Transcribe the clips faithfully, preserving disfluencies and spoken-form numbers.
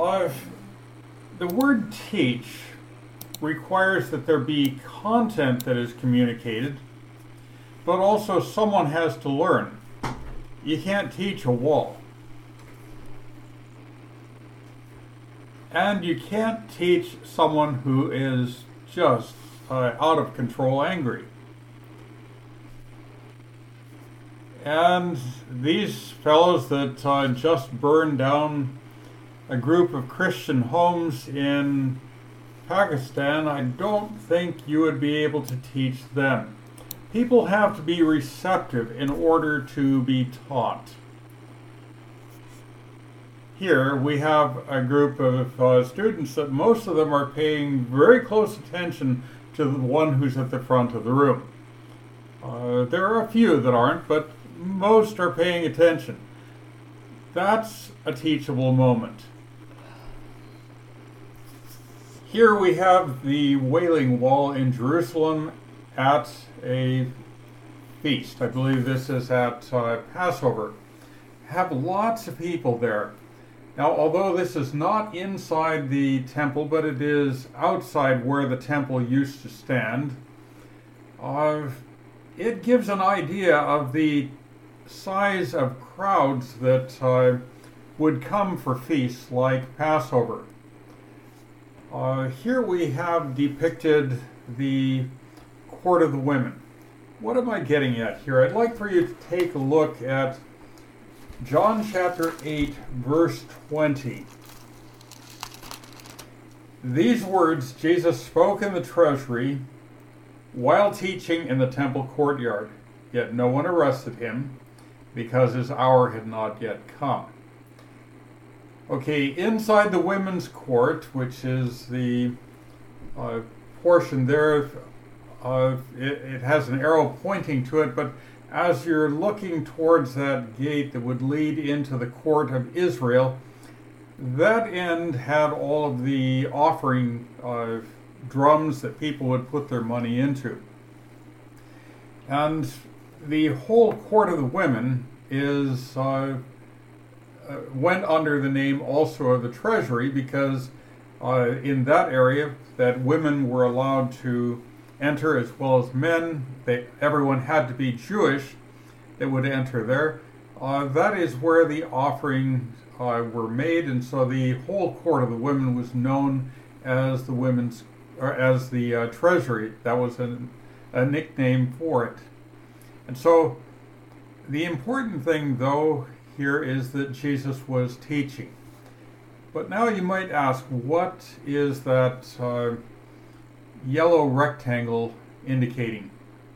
Uh, the word teach requires that there be content that is communicated, but also someone has to learn. You can't teach a wall. And you can't teach someone who is just uh, out of control angry. And these fellows that uh, just burned down a group of Christian homes in Pakistan, I don't think you would be able to teach them. People have to be receptive in order to be taught. Here we have a group of uh, students that most of them are paying very close attention to the one who's at the front of the room. Uh, there are a few that aren't, but most are paying attention. That's a teachable moment. Here we have the Wailing Wall in Jerusalem at a feast. I believe this is at uh, Passover. Have lots of people there. Now, although this is not inside the temple, but it is outside where the temple used to stand, uh, it gives an idea of the size of crowds that uh, would come for feasts like Passover. Uh, here we have depicted the court of the women. What am I getting at here? I'd like for you to take a look at John chapter eight, verse twenty. These words Jesus spoke in the treasury while teaching in the temple courtyard, yet no one arrested him because his hour had not yet come. Okay, inside the women's court, which is the uh, portion there, uh, it, it has an arrow pointing to it, but as you're looking towards that gate that would lead into the court of Israel, that end had all of the offering uh, drums that people would put their money into. And the whole court of the women is uh, uh, went under the name also of the treasury, because uh, in that area that women were allowed to enter as well as men. They, everyone had to be Jewish that would enter there. Uh, that is where the offerings uh, were made, and so the whole court of the women was known as the women's, or as the uh, treasury. That was a, a nickname for it. And so the important thing, though, here is that Jesus was teaching. But now you might ask, what is that uh, yellow rectangle indicating?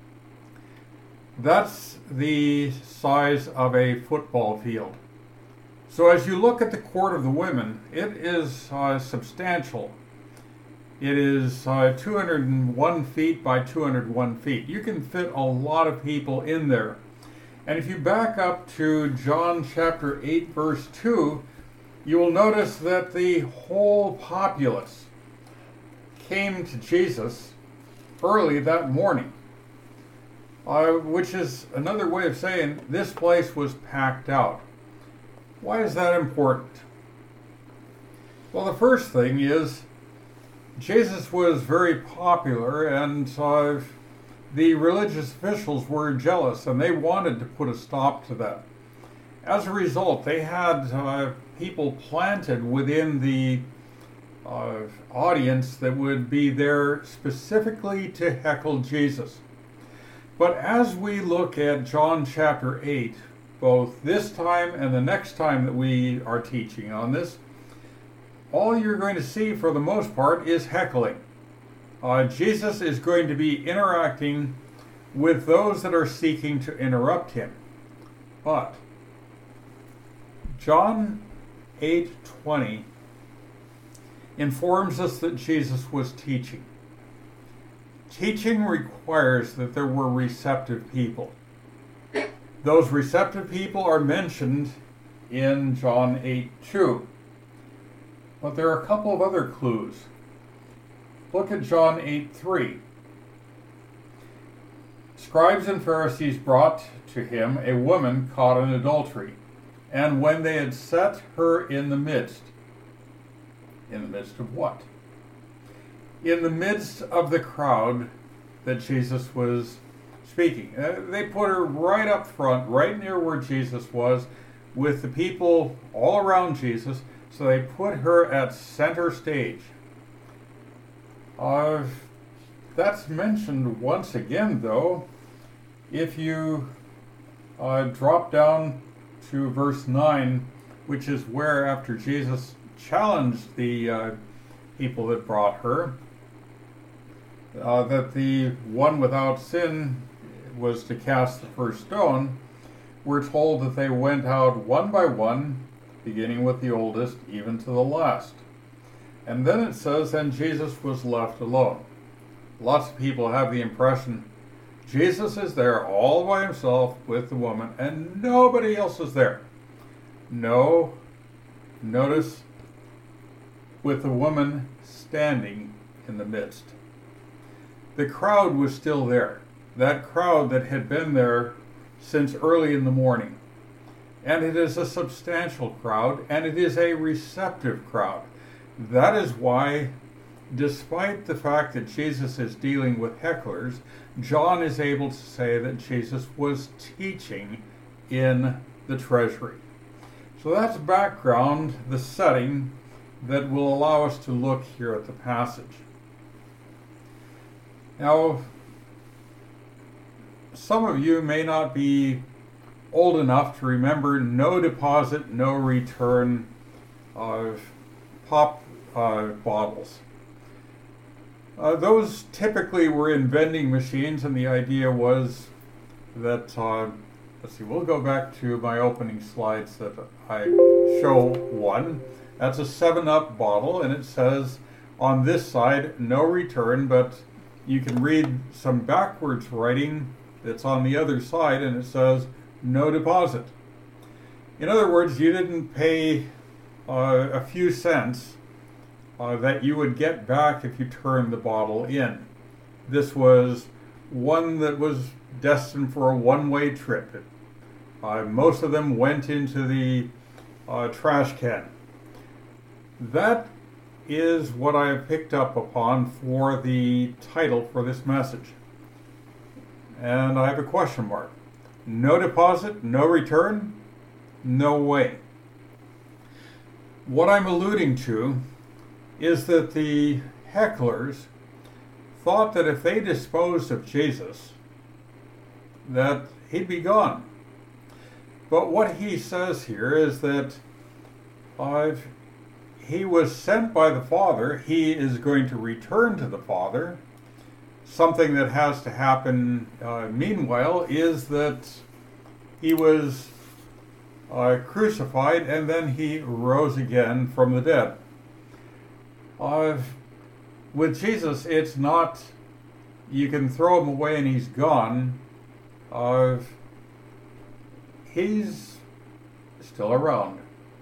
That's the size of a football field. So as you look at the court of the women, it is uh, substantial. It is uh, two hundred one feet by two hundred one feet. You can fit a lot of people in there. And if you back up to John chapter eight, verse two, you will notice that the whole populace came to Jesus early that morning, uh, which is another way of saying this place was packed out. Why is that important? Well, the first thing is Jesus was very popular, and uh, the religious officials were jealous, and they wanted to put a stop to that. As a result, they had uh, people planted within the Uh, audience that would be there specifically to heckle Jesus. But as we look at John chapter eight, both this time and the next time that we are teaching on this, all you're going to see for the most part is heckling. Uh, Jesus is going to be interacting with those that are seeking to interrupt him. But John eight twenty informs us that Jesus was teaching. Teaching requires that there were receptive people. Those receptive people are mentioned in John eight two. But there are a couple of other clues. Look at John eight three. Scribes and Pharisees brought to him a woman caught in adultery, and when they had set her in the midst, In the midst of what? In the midst of the crowd that Jesus was speaking. Uh, they put her right up front, right near where Jesus was, with the people all around Jesus, so they put her at center stage. Uh, that's mentioned once again, though. If you uh, drop down to verse nine, which is where, after Jesus challenged the uh, people that brought her, uh, that the one without sin was to cast the first stone, we're told that they went out one by one, beginning with the oldest, even to the last. And then it says, and Jesus was left alone. Lots of people have the impression Jesus is there all by himself with the woman, and nobody else is there. No, notice, with the woman standing in the midst. The crowd was still there. That crowd that had been there since early in the morning. And it is a substantial crowd, and it is a receptive crowd. That is why, despite the fact that Jesus is dealing with hecklers, John is able to say that Jesus was teaching in the treasury. So that's background, the setting that will allow us to look here at the passage. Now, some of you may not be old enough to remember no deposit, no return of pop uh, bottles. Uh, those typically were in vending machines, and the idea was that, uh, let's see, we'll go back to my opening slides that I show one. That's a seven up bottle, and it says on this side, no return, but you can read some backwards writing that's on the other side, and it says no deposit. In other words, you didn't pay uh, a few cents uh, that you would get back if you turned the bottle in. This was one that was destined for a one-way trip. Uh, most of them went into the uh, trash can. That is what I have picked up upon for the title for this message. And I have a question mark. No deposit, no return, no way. What I'm alluding to is that the hecklers thought that if they disposed of Jesus, that he'd be gone. But what he says here is that uh, he was sent by the Father. He is going to return to the Father. Something that has to happen uh, meanwhile is that he was uh, crucified and then he rose again from the dead. Uh, with Jesus, it's not, you can throw him away and he's gone. Uh, he's still around.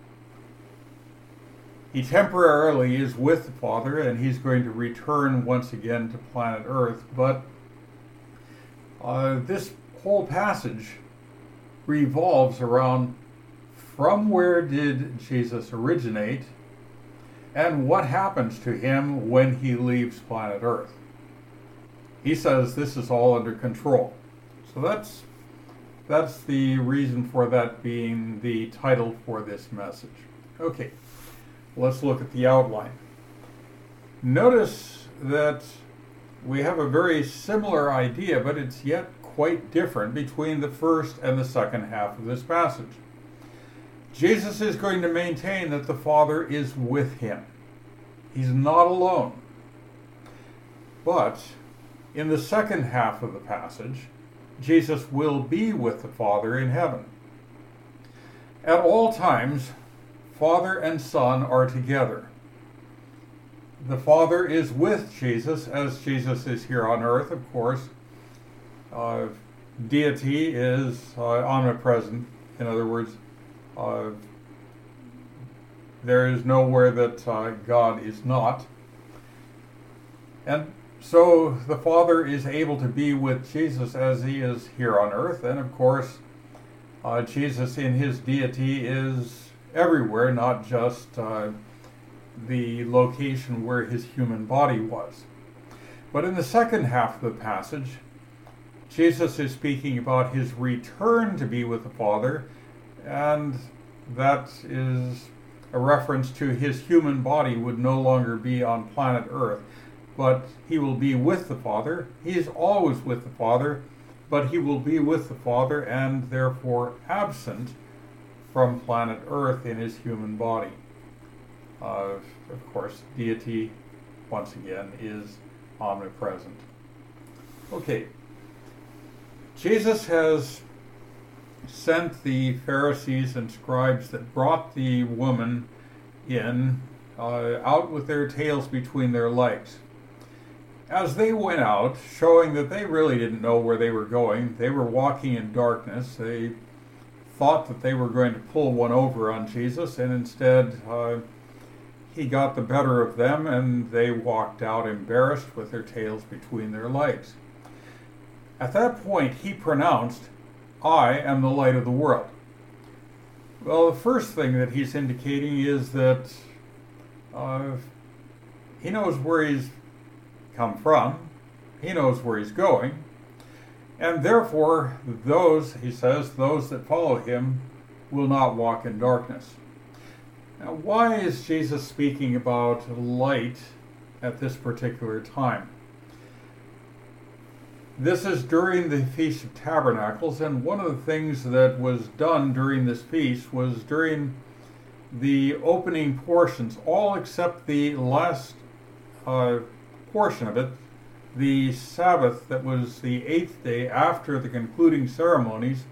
He temporarily is with the Father, and he's going to return once again to planet Earth. But uh, this whole passage revolves around from where did Jesus originate and what happens to him when he leaves planet Earth. He says this is all under control. So that's, that's the reason for that being the title for this message. Okay. Let's look at the outline. Notice that we have a very similar idea, but it's yet quite different between the first and the second half of this passage. Jesus is going to maintain that the Father is with him. He's not alone. But in the second half of the passage, Jesus will be with the Father in heaven. At all times, Father and Son are together. The Father is with Jesus, as Jesus is here on earth, of course. Uh, deity is uh, omnipresent. In other words, uh, there is nowhere that uh, God is not. And so the Father is able to be with Jesus as he is here on earth. And of course, uh, Jesus in his deity is everywhere, not just uh, the location where his human body was. But in the second half of the passage, Jesus is speaking about his return to be with the Father, and that is a reference to his human body would no longer be on planet Earth, but he will be with the Father. He is always with the Father, but he will be with the Father and therefore absent from planet Earth in his human body. Uh, of course, deity, once again, is omnipresent. Okay, Jesus has sent the Pharisees and scribes that brought the woman in uh, out with their tails between their legs. As they went out, showing that they really didn't know where they were going, they were walking in darkness. They thought that they were going to pull one over on Jesus, and instead uh, he got the better of them, and they walked out embarrassed with their tails between their legs. At that point, he pronounced, "I am the light of the world." Well, the first thing that he's indicating is that uh, he knows where he's come from, he knows where he's going, and therefore those, he says, those that follow him will not walk in darkness. Now, why is Jesus speaking about light at this particular time? This is during the Feast of Tabernacles, and one of the things that was done during this feast was during the opening portions, all except the last uh, portion of it, the Sabbath that was the eighth day after the concluding ceremonies.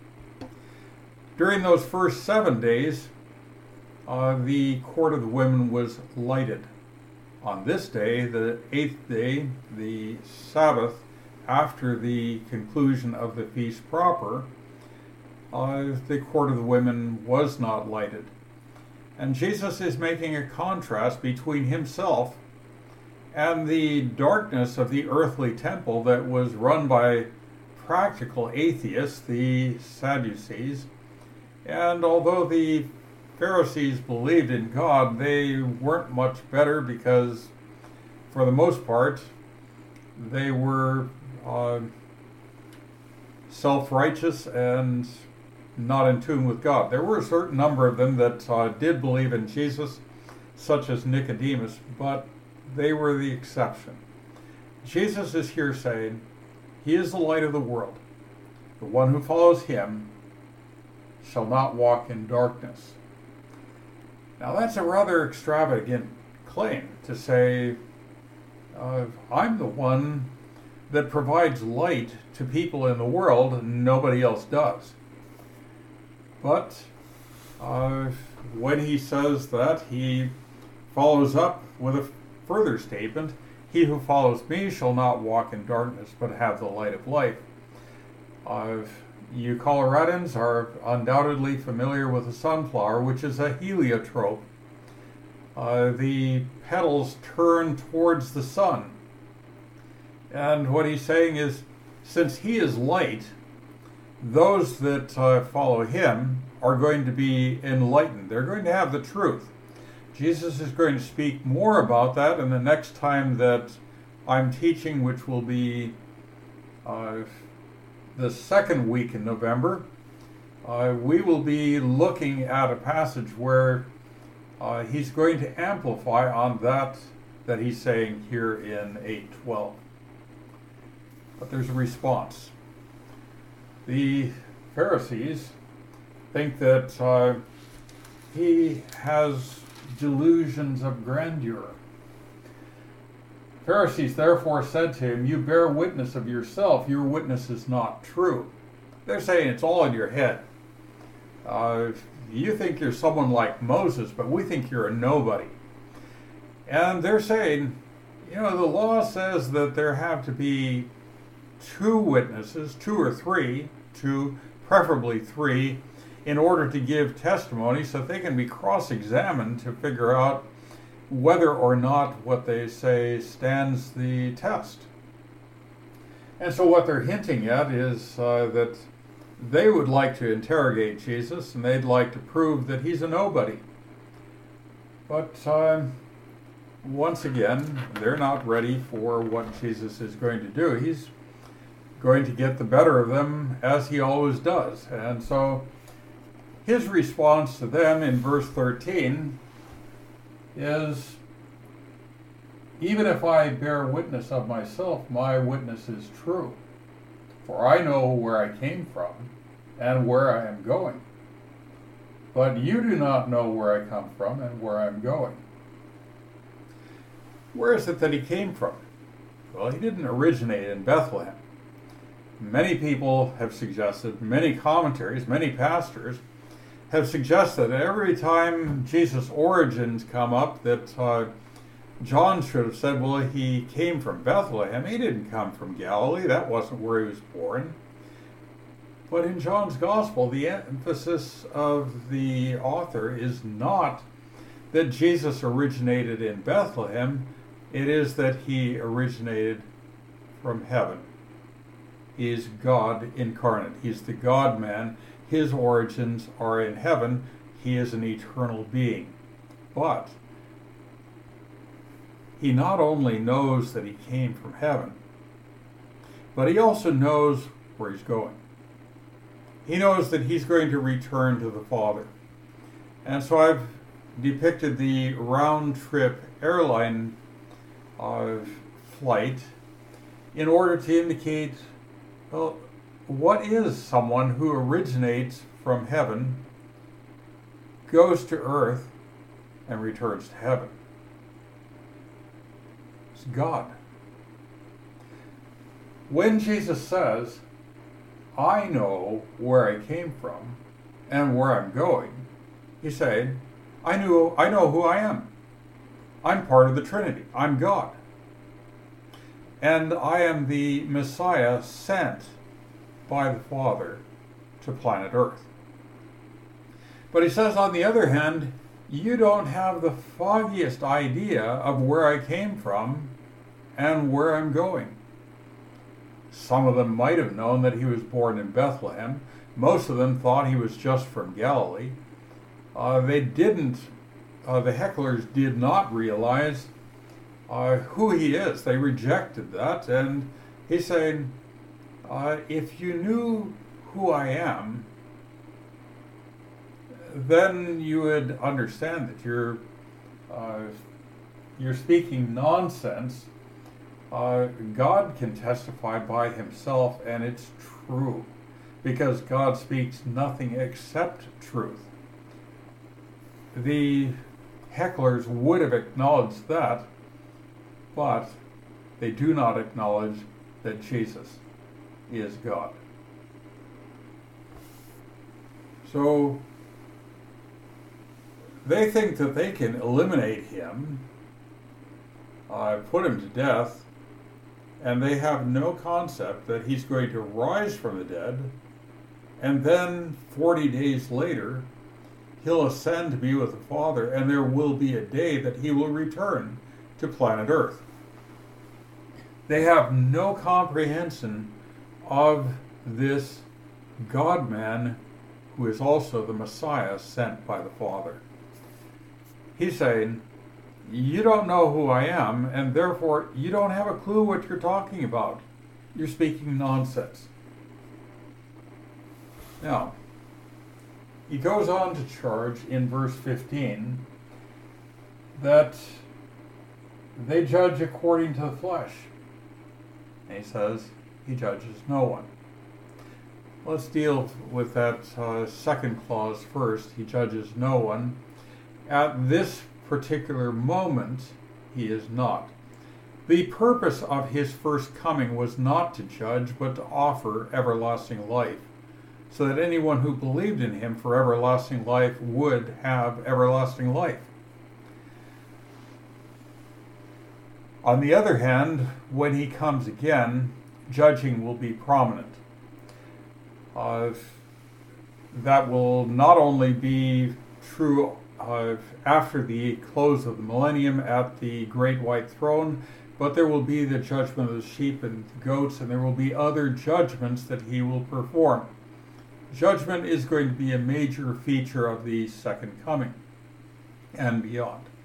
During those first seven days, uh, the court of the women was lighted. On this day, the eighth day, the Sabbath, after the conclusion of the feast proper, uh, the court of the women was not lighted. And Jesus is making a contrast between himself and the darkness of the earthly temple that was run by practical atheists, the Sadducees. And although the Pharisees believed in God, they weren't much better because, for the most part, they were uh, self-righteous and not in tune with God. There were a certain number of them that uh, did believe in Jesus, such as Nicodemus, but they were the exception. Jesus is here saying, he is the light of the world. The one who follows him shall not walk in darkness. Now that's a rather extravagant claim to say, uh, I'm the one that provides light to people in the world and nobody else does. But uh, when he says that, he follows up with a further statement, he who follows me shall not walk in darkness, but have the light of life. Uh, you Coloradans are undoubtedly familiar with the sunflower, which is a heliotrope. Uh, the petals turn towards the sun. And what he's saying is, since he is light, those that uh, follow him are going to be enlightened. They're going to have the truth. Jesus is going to speak more about that in the next time that I'm teaching, which will be uh, the second week in November. Uh, we will be looking at a passage where uh, he's going to amplify on that that he's saying here in eight twelve. But there's a response. The Pharisees think that uh, he has delusions of grandeur. Pharisees therefore said to him, you bear witness of yourself, your witness is not true. They're saying it's all in your head. Uh, you think you're someone like Moses, but we think you're a nobody. And they're saying, you know, the law says that there have to be two witnesses, two or three, two, preferably three, in order to give testimony so that they can be cross-examined to figure out whether or not what they say stands the test. And so what they're hinting at is uh, that they would like to interrogate Jesus and they'd like to prove that he's a nobody. But uh, once again, they're not ready for what Jesus is going to do. He's going to get the better of them, as he always does. And so his response to them in verse thirteen is, even if I bear witness of myself, my witness is true. For I know where I came from and where I am going. But you do not know where I come from and where I am going. Where is it that he came from? Well, he didn't originate in Bethlehem. Many people have suggested, many commentaries, many pastors have suggested that every time Jesus' origins come up that uh, John should have said, well, he came from Bethlehem. He didn't come from Galilee. That wasn't where he was born. But in John's Gospel, the emphasis of the author is not that Jesus originated in Bethlehem. It is that he originated from heaven. He is God incarnate. He's the God-man. His origins are in heaven. He is an eternal being. But he not only knows that he came from heaven, but he also knows where he's going. He knows that he's going to return to the Father. And so I've depicted the round-trip airline uh, flight in order to indicate, well, what is someone who originates from heaven, goes to earth, and returns to heaven? It's God. When Jesus says, I know where I came from and where I'm going, he's saying, I knew, I know who I am. I'm part of the Trinity. I'm God. And I am the Messiah sent by the Father to planet Earth. But he says, on the other hand, you don't have the foggiest idea of where I came from and where I'm going. Some of them might have known that he was born in Bethlehem. Most of them thought he was just from Galilee. Uh, they didn't, uh, the hecklers did not realize uh, who he is. They rejected that, and he's saying, uh, if you knew who I am, then you would understand that you're, uh, you're speaking nonsense. Uh, God can testify by himself, and it's true, because God speaks nothing except truth. The hecklers would have acknowledged that, but they do not acknowledge that Jesus is God. So they think that they can eliminate him, uh, put him to death, and they have no concept that he's going to rise from the dead, and then forty days later, he'll ascend to be with the Father, and there will be a day that he will return to planet Earth. They have no comprehension of this God-man who is also the Messiah sent by the Father. He's saying, you don't know who I am, and therefore you don't have a clue what you're talking about. You're speaking nonsense. Now, he goes on to charge in verse fifteen that they judge according to the flesh. And he says he judges no one. Let's deal with that uh, second clause first. He judges no one. At this particular moment, he is not. The purpose of his first coming was not to judge, but to offer everlasting life, so that anyone who believed in him for everlasting life would have everlasting life. On the other hand, when he comes again, judging will be prominent. Uh, that will not only be true uh, after the close of the millennium at the great white throne, but there will be the judgment of the sheep and the goats, and there will be other judgments that he will perform. Judgment is going to be a major feature of the second coming and beyond.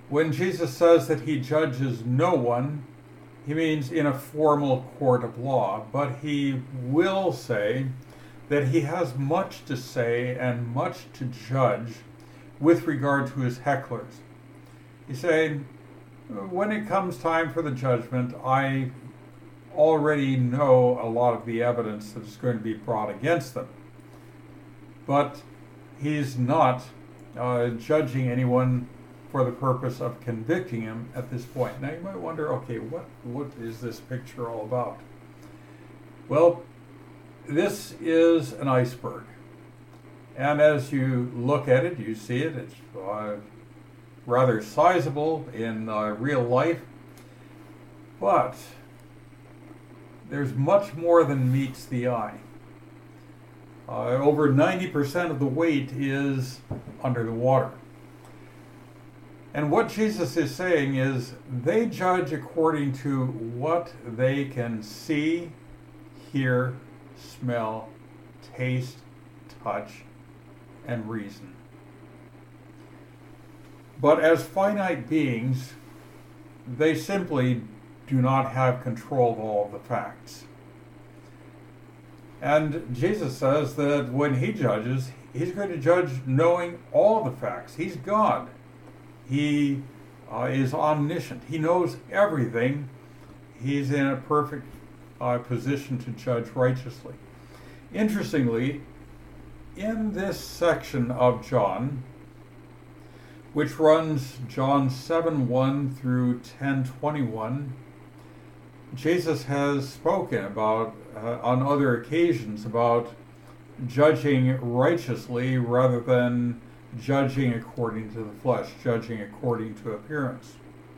When Jesus says that he judges no one, he means in a formal court of law, but he will say that he has much to say and much to judge with regard to his hecklers. He's saying, when it comes time for the judgment, I already know a lot of the evidence that is going to be brought against them. But he's not uh, judging anyone for the purpose of convicting him at this point. Now you might wonder, okay, what, what is this picture all about? Well, this is an iceberg. And as you look at it, you see it, it's uh, rather sizable in uh, real life. But there's much more than meets the eye. Uh, over ninety percent of the weight is under the water. And what Jesus is saying is they judge according to what they can see, hear, smell, taste, touch, and reason. But as finite beings, they simply do not have control of all of the facts. And Jesus says that when he judges, he's going to judge knowing all the facts. He's God. He uh, is omniscient. He knows everything. He's in a perfect uh, position to judge righteously. Interestingly, in this section of John, which runs John seven one through ten twenty-one, Jesus has spoken about, uh, on other occasions, about judging righteously rather than judging according to the flesh, judging according to appearance.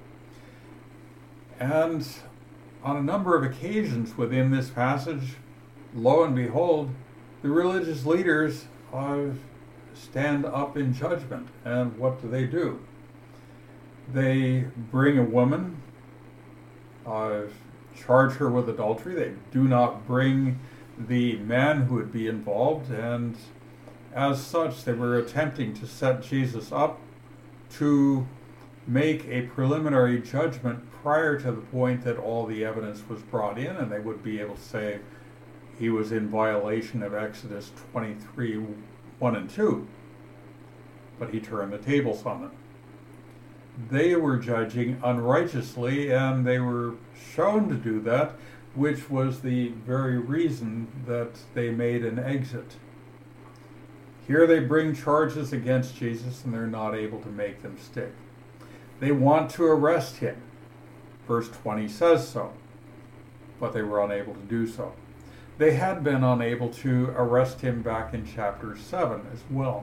And on a number of occasions within this passage, lo and behold, the religious leaders uh, stand up in judgment. And what do they do? They bring a woman, uh, charge her with adultery. They do not bring the man who would be involved, and as such, they were attempting to set Jesus up to make a preliminary judgment prior to the point that all the evidence was brought in, and they would be able to say he was in violation of Exodus twenty-three, one and two. But he turned the tables on them. They were judging unrighteously, and they were shown to do that, which was the very reason that they made an exit. Here they bring charges against Jesus, and they're not able to make them stick. They want to arrest him. Verse twenty says so, but they were unable to do so. They had been unable to arrest him back in chapter seven as well.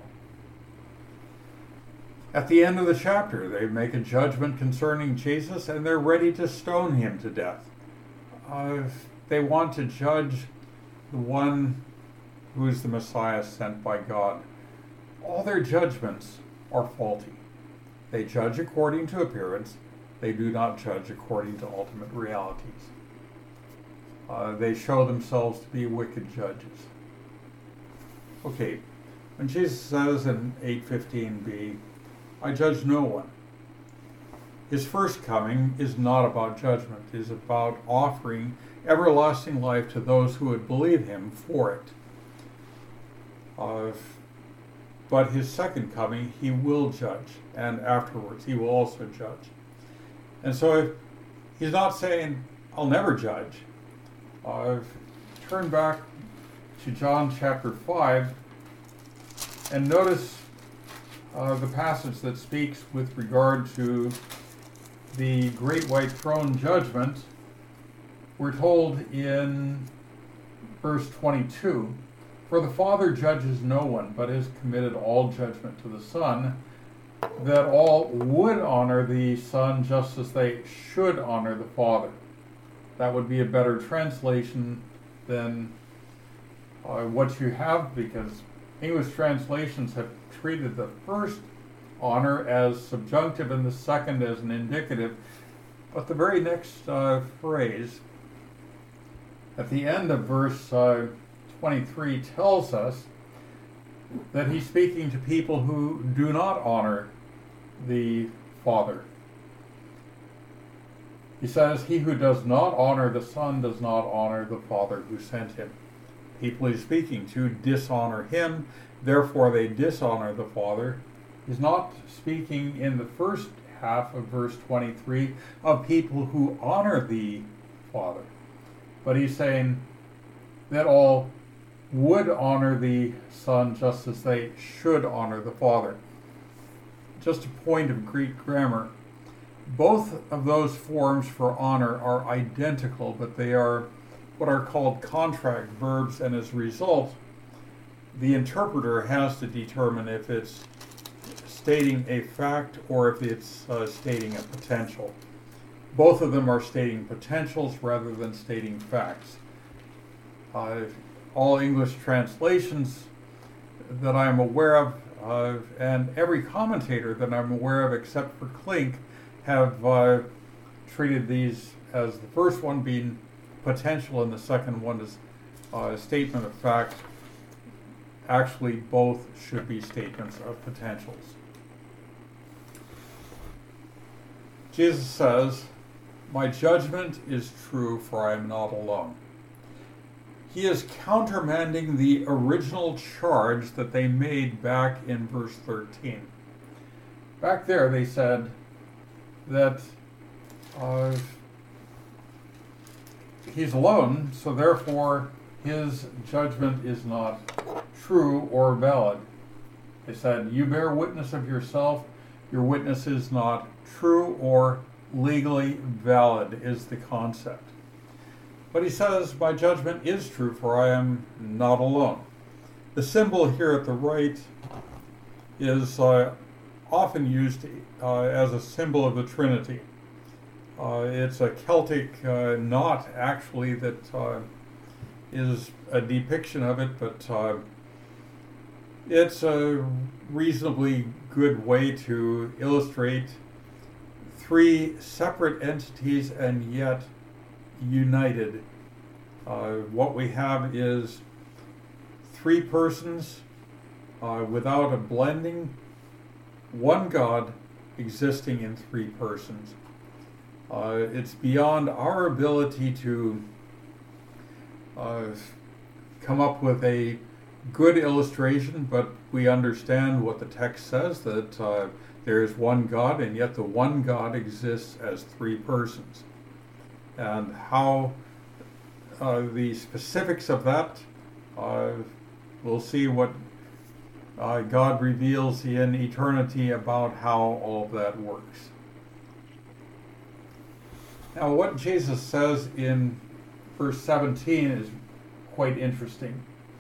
At the end of the chapter, they make a judgment concerning Jesus, and they're ready to stone him to death. Uh, they want to judge the one who is the Messiah sent by God. All their judgments are faulty. They judge according to appearance. They do not judge according to ultimate realities. Uh, they show themselves to be wicked judges. Okay, when Jesus says in eight fifteen b, I judge no one, his first coming is not about judgment. It is about offering everlasting life to those who would believe him for it. Uh, but his second coming, he will judge, and afterwards he will also judge. And so if he's not saying, I'll never judge. Uh, turn back to John chapter five and notice uh, the passage that speaks with regard to the great white throne judgment. We're told in verse twenty-two, for the Father judges no one, but has committed all judgment to the Son, that all would honor the Son just as they should honor the Father. That would be a better translation than uh, what you have, because English translations have treated the first honor as subjunctive and the second as an indicative. But the very next uh, phrase at the end of verse uh, twenty-three tells us that he's speaking to people who do not honor the Father He says, he who does not honor the Son does not honor the Father who sent him. People he's speaking to dishonor him, therefore they dishonor the Father. He's not speaking in the first half of verse twenty-three of people who honor the Father, but he's saying that all would honor the Son just as they should honor the Father. Just a point of Greek grammar. Both of those forms for honor are identical, but they are what are called contract verbs, and as a result, the interpreter has to determine if it's stating a fact or if it's uh, stating a potential. Both of them are stating potentials rather than stating facts. Uh, all English translations that I'm aware of, uh, and every commentator that I'm aware of except for Klink, have uh, treated these as the first one being potential and the second one is uh, a statement of fact. Actually, both should be statements of potentials. Jesus says, "My judgment is true, for I am not alone." He is countermanding the original charge that they made back in verse thirteen. Back there they said that uh, he's alone, so therefore his judgment is not true or valid. They said, you bear witness of yourself, your witness is not true or legally valid, is the concept. But he says, my judgment is true, for I am not alone. The symbol here at the right is uh, often used uh, as a symbol of the Trinity. Uh, it's a Celtic uh, knot, actually, that uh, is a depiction of it, but uh, it's a reasonably good way to illustrate three separate entities and yet united. Uh, what we have is three persons uh, without a blending, one God existing in three persons. Uh, it's beyond our ability to uh, come up with a good illustration, but we understand what the text says, that uh, there is one God, and yet the one God exists as three persons. And how uh, the specifics of that, uh, we'll see what uh, God reveals in eternity about how all of that works. Now, what Jesus says in verse seventeen is quite interesting.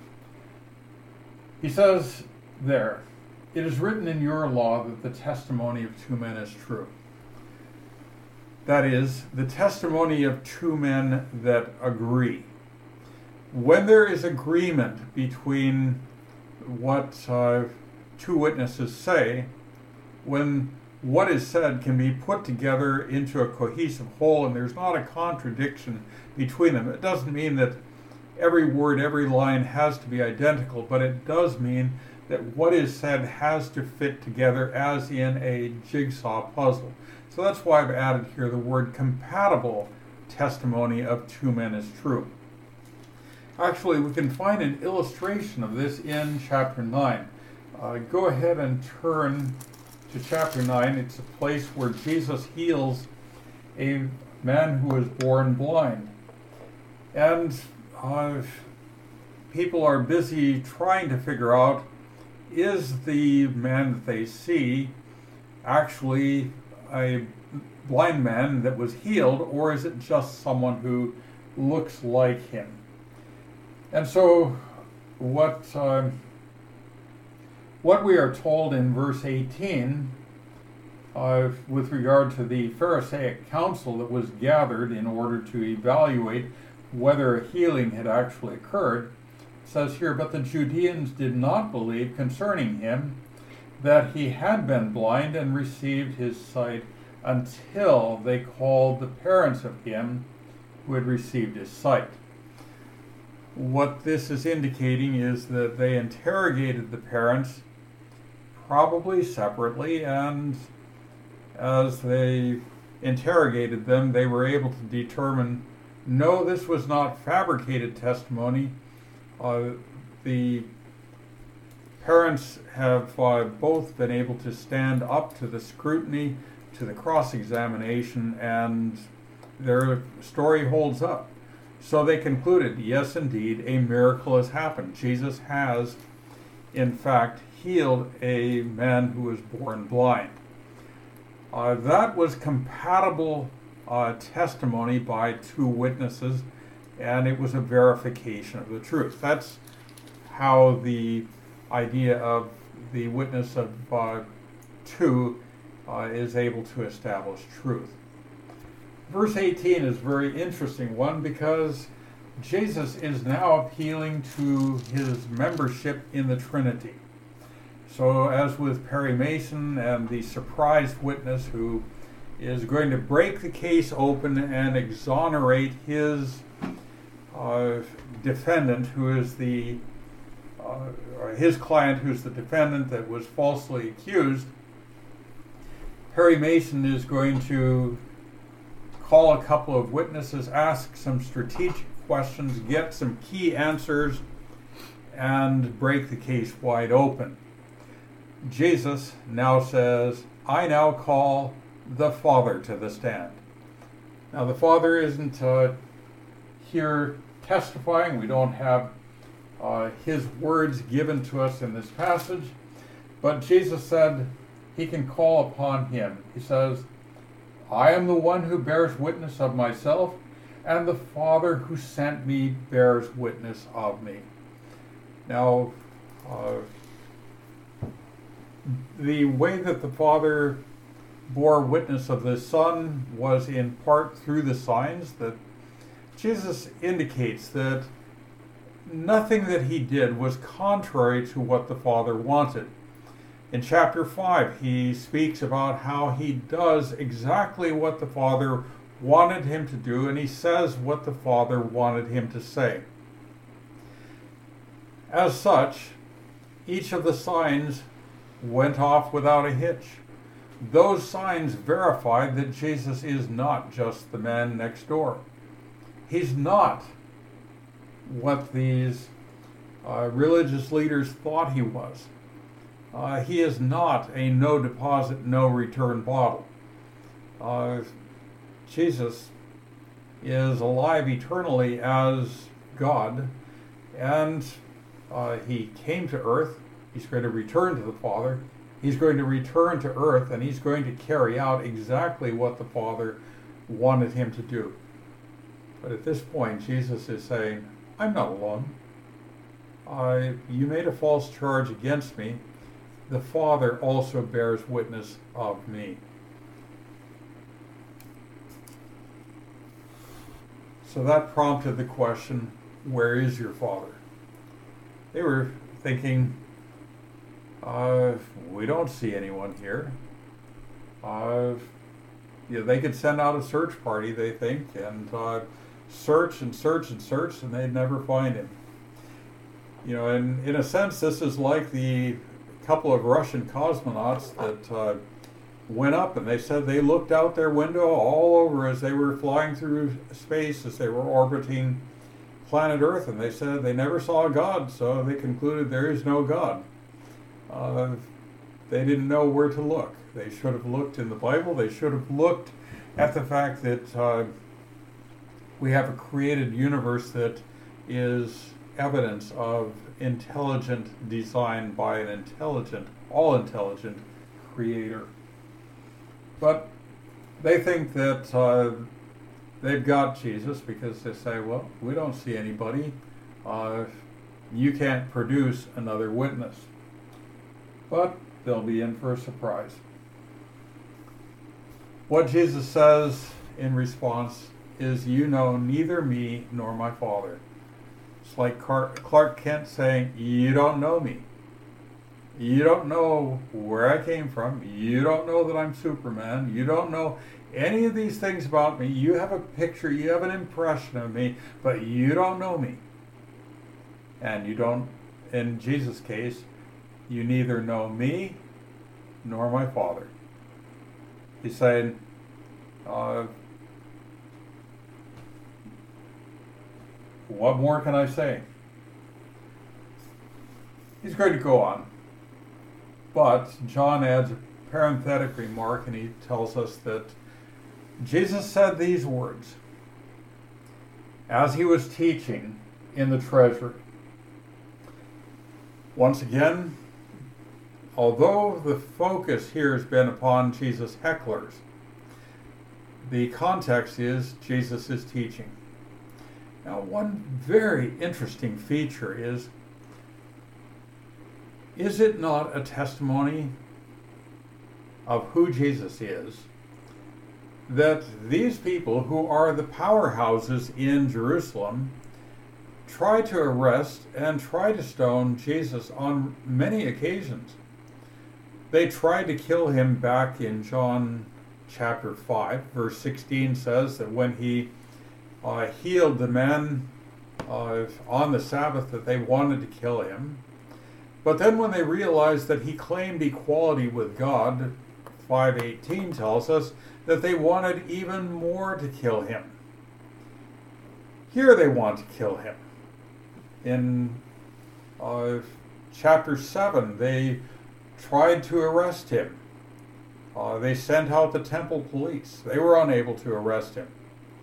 He says there, "It is written in your law that the testimony of two men is true." That is, the testimony of two men that agree. When there is agreement between what uh, two witnesses say, when what is said can be put together into a cohesive whole and there's not a contradiction between them. It doesn't mean that every word, every line has to be identical, but it does mean that what is said has to fit together as in a jigsaw puzzle. So that's why I've added here the word compatible testimony of two men is true. Actually, we can find an illustration of this in chapter nine. Uh, go ahead and turn to chapter nine. It's a place where Jesus heals a man who was born blind. And uh, people are busy trying to figure out, is the man that they see actually a blind man that was healed, or is it just someone who looks like him? And so what uh, what we are told in verse eighteen uh, with regard to the Pharisaic council that was gathered in order to evaluate whether a healing had actually occurred, says here, "But the Judeans did not believe concerning him that he had been blind and received his sight until they called the parents of him who had received his sight." What this is indicating is that they interrogated the parents, probably separately, and as they interrogated them, they were able to determine, no, this was not fabricated testimony. Uh, the parents have uh, both been able to stand up to the scrutiny, to the cross-examination, and their story holds up. So they concluded, yes, indeed, a miracle has happened. Jesus has, in fact, healed a man who was born blind. Uh, that was compatible uh, testimony by two witnesses, and it was a verification of the truth. That's how the idea of the witness of uh, two uh, is able to establish truth. Verse eighteen is a very interesting one because Jesus is now appealing to his membership in the Trinity. So as with Perry Mason and the surprised witness who is going to break the case open and exonerate his uh, defendant, who is the uh, or his client, who's the defendant that was falsely accused, Perry Mason is going to call a couple of witnesses, ask some strategic questions, get some key answers, and break the case wide open. Jesus now says, I now call the Father to the stand. Now the Father isn't uh, here testifying. We don't have uh, his words given to us in this passage, but Jesus said he can call upon him. He says, I am the one who bears witness of myself, and the Father who sent me bears witness of me. Now, uh, the way that the Father bore witness of the Son was in part through the signs that Jesus indicates that nothing that he did was contrary to what the Father wanted. In chapter five, he speaks about how he does exactly what the Father wanted him to do, and he says what the Father wanted him to say. As such, each of the signs went off without a hitch. Those signs verified that Jesus is not just the man next door. He's not what these uh, religious leaders thought he was. Uh, he is not a no deposit, no return bottle. Uh, Jesus is alive eternally as God, and uh, he came to earth. He's going to return to the Father. He's going to return to earth, and he's going to carry out exactly what the Father wanted him to do. But at this point, Jesus is saying, I'm not alone. Uh, you made a false charge against me. The Father also bears witness of me. So that prompted the question, where is your Father? They were thinking, uh, we don't see anyone here. Uh, yeah, they could send out a search party, they think, and uh, search and search and search, and they'd never find him. You know, and in a sense, this is like the couple of Russian cosmonauts that uh, went up, and they said they looked out their window all over as they were flying through space, as they were orbiting planet Earth, and they said they never saw God, so they concluded there is no God. Uh, they didn't know where to look. They should have looked in the Bible. They should have looked at the fact that uh, we have a created universe that is evidence of intelligent design by an intelligent, all-intelligent creator. But they think that uh, they've got Jesus because they say, well, we don't see anybody. Uh, you can't produce another witness. But they'll be in for a surprise. What Jesus says in response is, you know neither me nor my Father. It's like Clark Kent saying, you don't know me. You don't know where I came from. You don't know that I'm Superman. You don't know any of these things about me. You have a picture, you have an impression of me, but you don't know me. And you don't, in Jesus' case, you neither know me nor my Father. He's saying, Uh, what more can I say? He's going to go on. But John adds a parenthetic remark, and he tells us that Jesus said these words as he was teaching in the treasury. Once again, although the focus here has been upon Jesus' hecklers, the context is Jesus is teaching. Now, one very interesting feature is, is it not a testimony of who Jesus is that these people who are the powerhouses in Jerusalem try to arrest and try to stone Jesus on many occasions? They tried to kill him back in John chapter five, verse sixteen says that when he uh, healed the man uh, on the Sabbath, that they wanted to kill him. But then when they realized that he claimed equality with God, five eighteen tells us that they wanted even more to kill him. Here they want to kill him. In uh, chapter seven, they tried to arrest him. Uh, they sent out the temple police. They were unable to arrest him.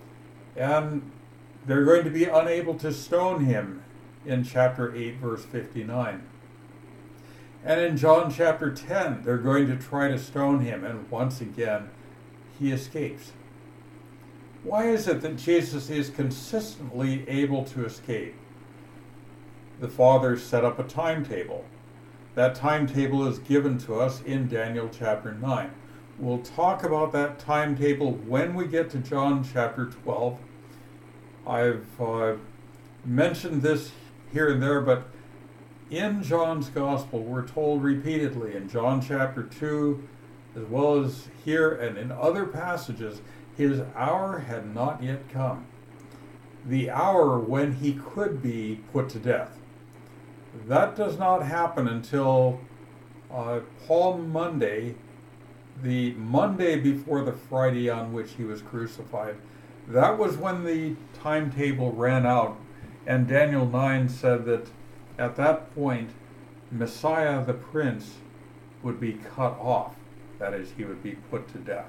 And they're going to be unable to stone him in chapter eight, verse fifty-nine. And in John chapter ten, they're going to try to stone him, and once again, he escapes. Why is it that Jesus is consistently able to escape? The Father set up a timetable. That timetable is given to us in Daniel chapter nine. We'll talk about that timetable when we get to John chapter twelve. I've uh, mentioned this here and there, but in John's Gospel, we're told repeatedly in John chapter two, as well as here and in other passages, his hour had not yet come. The hour when he could be put to death. That does not happen until uh, Palm Monday, the Monday before the Friday on which he was crucified. That was when the timetable ran out, and Daniel nine said that at that point, Messiah the Prince would be cut off. That is, he would be put to death.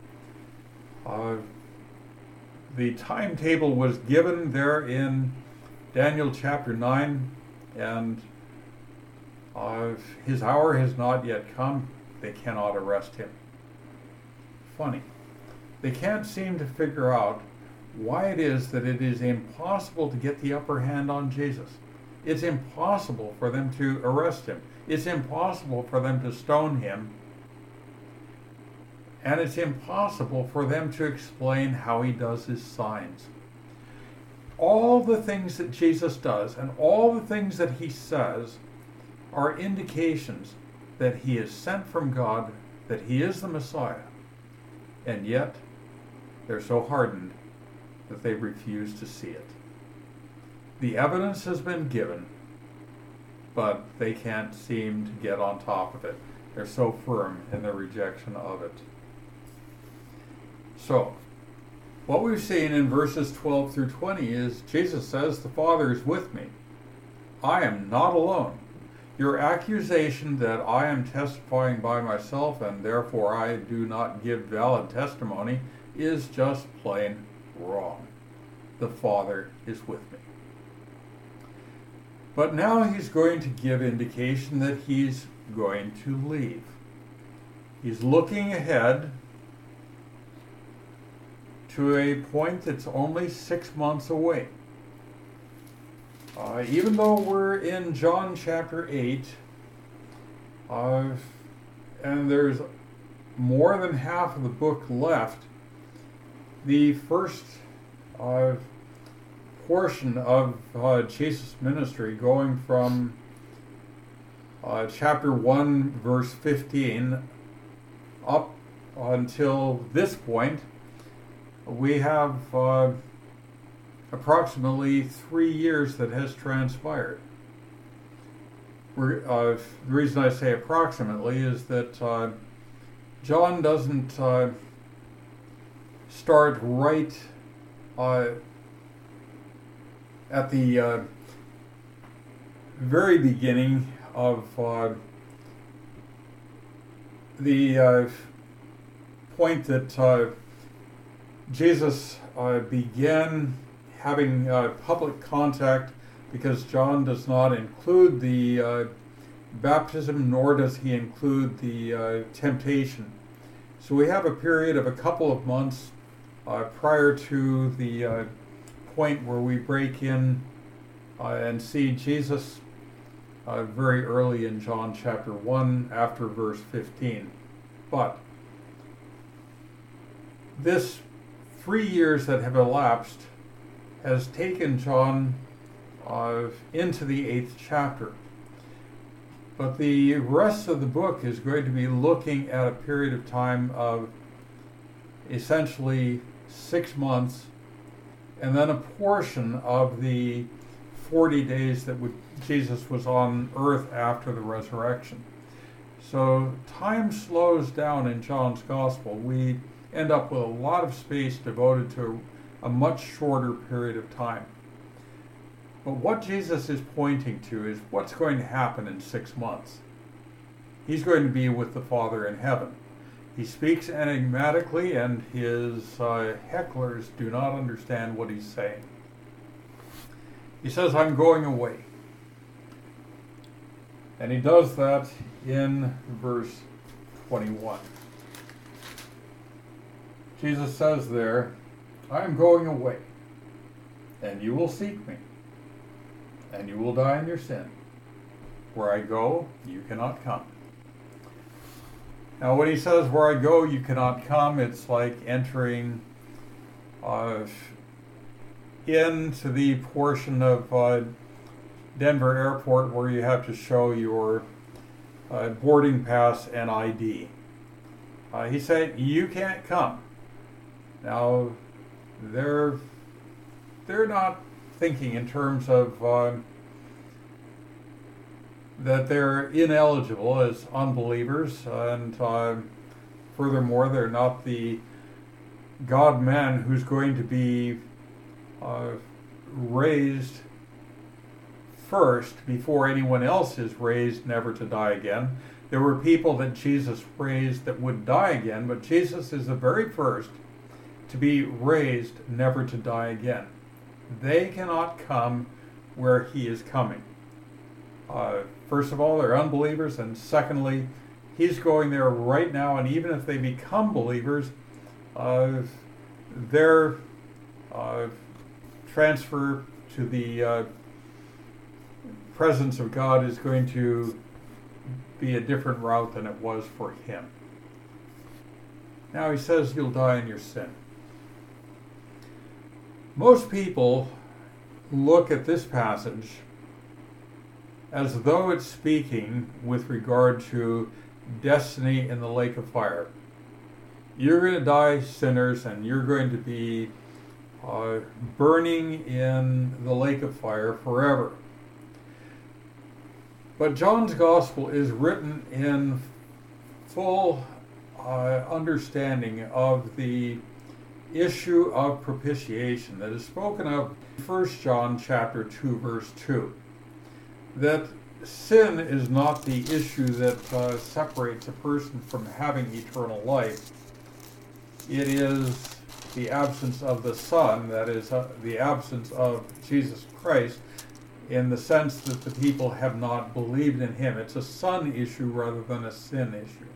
Uh, the timetable was given there in Daniel chapter nine, and uh, his hour has not yet come. They cannot arrest him. Funny. They can't seem to figure out why it is that it is impossible to get the upper hand on Jesus. It's impossible for them to arrest him. It's impossible for them to stone him. And it's impossible for them to explain how he does his signs. All the things that Jesus does and all the things that he says are indications that he is sent from God, that he is the Messiah. And yet, they're so hardened that they refuse to see it. The evidence has been given, but they can't seem to get on top of it. They're so firm in their rejection of it. So, what we've seen in verses twelve through twenty is Jesus says, "The Father is with me. I am not alone. Your accusation that I am testifying by myself and therefore I do not give valid testimony is just plain wrong. The Father is with me." But now he's going to give indication that he's going to leave. He's looking ahead to a point that's only six months away. Uh, even though we're in John chapter eight, uh, and there's more than half of the book left, the first uh, portion of uh, Jesus' ministry, going from uh, chapter one, verse fifteen, up until this point, we have uh, approximately three years that has transpired. We're, uh, the reason I say approximately is that uh, John doesn't uh, start right uh, at the uh, very beginning of uh, the uh, point that uh, Jesus uh, began having uh, public contact, because John does not include the uh, baptism, nor does he include the uh, temptation. So we have a period of a couple of months uh, prior to the uh, point where we break in uh, and see Jesus uh, very early in John chapter one, after verse fifteen. But this three years that have elapsed has taken John uh, into the eighth chapter. But the rest of the book is going to be looking at a period of time of essentially six months, and then a portion of the forty days that would, Jesus was on earth after the resurrection. So time slows down in John's gospel. We end up with a lot of space devoted to a much shorter period of time. But what Jesus is pointing to is what's going to happen in six months. He's going to be with the Father in heaven. He speaks enigmatically, and his uh, hecklers do not understand what he's saying. He says, "I'm going away." And he does that in verse twenty-one. Jesus says there, "I'm going away, and you will seek me, and you will die in your sin. Where I go, you cannot come." Now, when he says, "Where I go, you cannot come," it's like entering uh, into the portion of uh, Denver Airport where you have to show your uh, boarding pass and I D. Uh, he said, "You can't come." Now, they're they're not thinking in terms of uh, that they're ineligible as unbelievers, and uh, furthermore, they're not the God-man who's going to be uh, raised first before anyone else is raised, never to die again. There were people that Jesus raised that would die again, but Jesus is the very first to be raised, never to die again. They cannot come where he is coming. Uh, first of all, they're unbelievers, and secondly, he's going there right now, and even if they become believers, uh, their uh, transfer to the uh, presence of God is going to be a different route than it was for him. Now he says, "You'll die in your sin." Most people look at this passage as though it's speaking with regard to destiny in the lake of fire. You're going to die, sinners, and you're going to be uh, burning in the lake of fire forever. But John's gospel is written in full uh, understanding of the issue of propitiation that is spoken of in First John chapter two, verse two. That sin is not the issue that uh, separates a person from having eternal life. It is the absence of the Son, that is uh, the absence of Jesus Christ, in the sense that the people have not believed in him. It's a Son issue rather than a sin issue.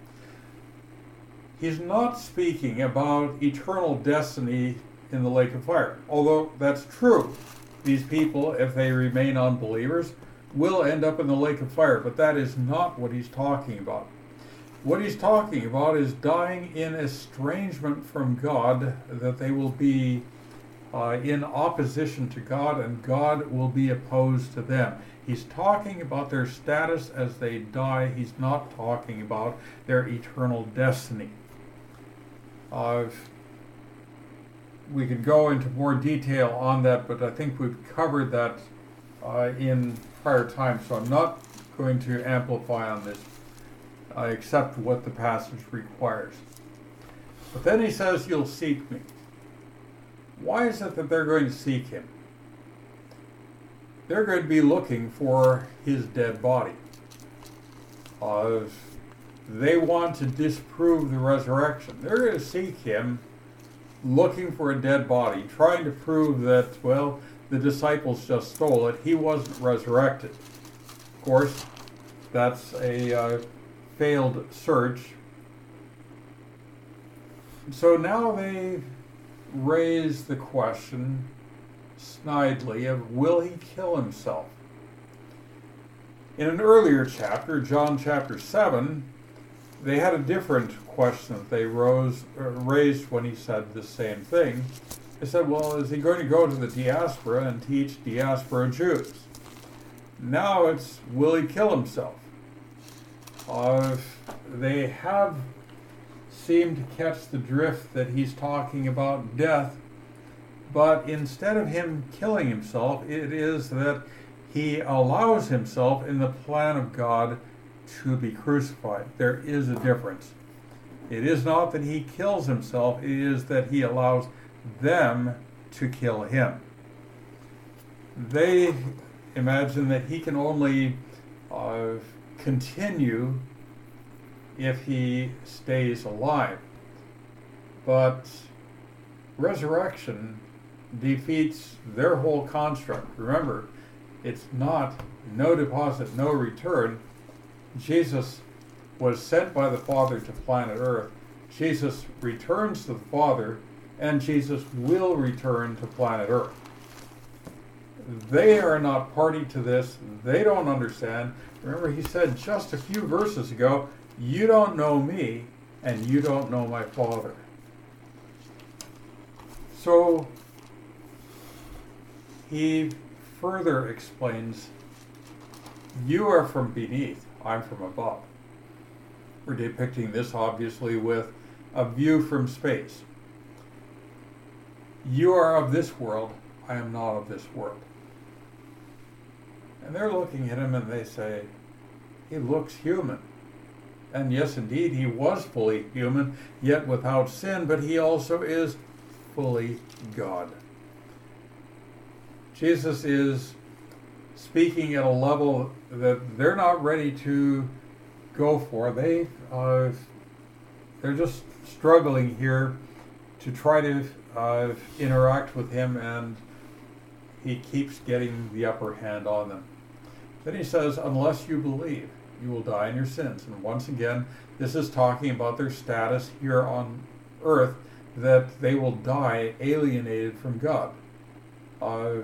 He's not speaking about eternal destiny in the lake of fire, although that's true. These people, if they remain unbelievers, will end up in the lake of fire, but that is not what he's talking about. What he's talking about is dying in estrangement from God, that they will be uh, in opposition to God, and God will be opposed to them. He's talking about their status as they die. He's not talking about their eternal destiny. Uh, we could go into more detail on that, but I think we've covered that uh, in prior times, so I'm not going to amplify on this, uh, except what the passage requires. But then he says, you'll seek me. Why is it that they're going to seek him? They're going to be looking for his dead body. Uh, they want to disprove the resurrection. They're going to seek him looking for a dead body, trying to prove that, well, the disciples just stole it. He wasn't resurrected. Of course, that's a uh, failed search. So now they raise the question snidely of, will he kill himself? In an earlier chapter, John chapter seven, they had a different question that they rose, uh, raised when he said the same thing. They said, well, is he going to go to the diaspora and teach diaspora Jews? Now it's, will he kill himself? Uh, they have seemed to catch the drift that he's talking about death, but instead of him killing himself, it is that he allows himself in the plan of God to be crucified. There is a difference. It is not that he kills himself, it is that he allows them to kill him. They imagine that he can only uh, continue if he stays alive. But resurrection defeats their whole construct. Remember, it's not no deposit, no return. Jesus was sent by the Father to planet Earth. Jesus returns to the Father, and Jesus will return to planet Earth. They are not party to this. They don't understand. Remember, he said just a few verses ago, you don't know me, and you don't know my Father. So he further explains, you are from beneath, I'm from above. We're depicting this obviously with a view from space. You are of this world, I am not of this world. And they're looking at him and they say, he looks human. And yes, indeed, he was fully human, yet without sin, but he also is fully God. Jesus is speaking at a level that they're not ready to go for. They, uh, they're just struggling here to try to uh, interact with him, and he keeps getting the upper hand on them. Then he says, unless you believe, you will die in your sins. And once again, this is talking about their status here on earth, that they will die alienated from God. Uh,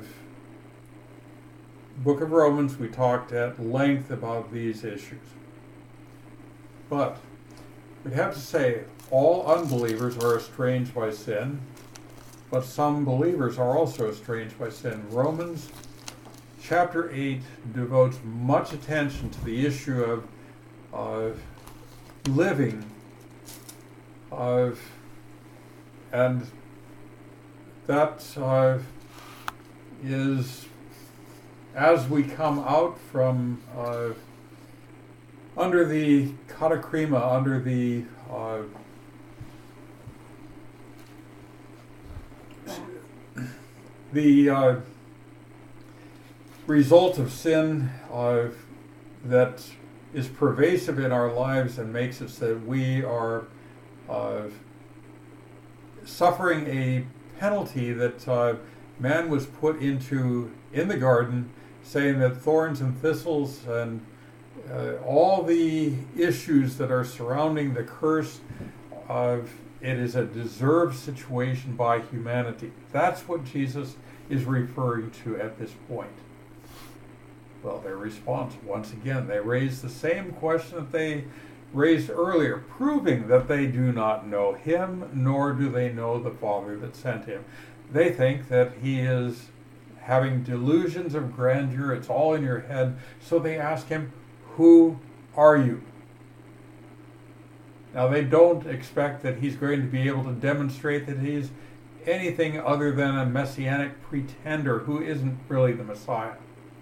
Book of Romans, we talked at length about these issues. But we have to say, all unbelievers are estranged by sin, but some believers are also estranged by sin. Romans chapter eight devotes much attention to the issue of, of living, of, and that uh, is, as we come out from uh, under the katakrima, under the uh, the uh, result of sin uh, that is pervasive in our lives and makes it so that we are uh, suffering a penalty that uh, man was put into in the garden, saying that thorns and thistles and uh, all the issues that are surrounding the curse of it is a deserved situation by humanity. That's what Jesus is referring to at this point. Well, their response, once again, they raise the same question that they raised earlier, proving that they do not know him, nor do they know the Father that sent him. They think that he is having delusions of grandeur, it's all in your head, so they ask him, who are you? Now, they don't expect that he's going to be able to demonstrate that he's anything other than a messianic pretender who isn't really the Messiah.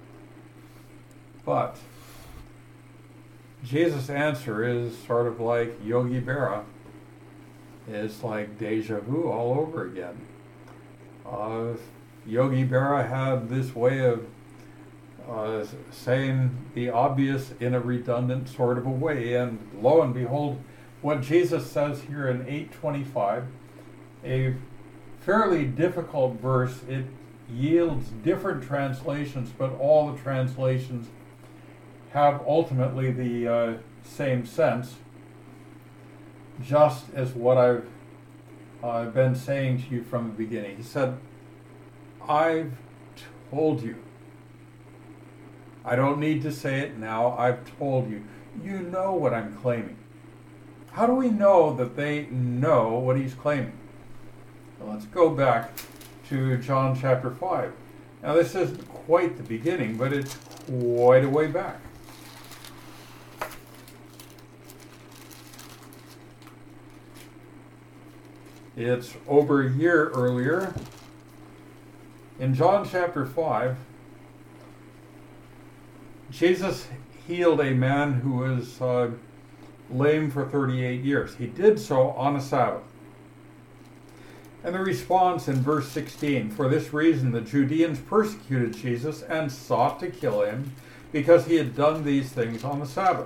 But Jesus' answer is sort of like Yogi Berra. It's like deja vu all over again. Uh, Yogi Berra had this way of uh, saying the obvious in a redundant sort of a way, and lo and behold, what Jesus says here in eight twenty-five, a fairly difficult verse. It yields different translations, but all the translations have ultimately the uh, same sense, just as what I've uh, been saying to you from the beginning. He said, I've told you. I don't need to say it now. I've told you. You know what I'm claiming. How do we know that they know what he's claiming? Well, let's go back to John chapter five. Now, this isn't quite the beginning, but it's quite a way back. It's over a year earlier. In John chapter five, Jesus healed a man who was uh, lame for thirty-eight years. He did so on a Sabbath. And the response in verse sixteen, for this reason the Judeans persecuted Jesus and sought to kill him because he had done these things on the Sabbath.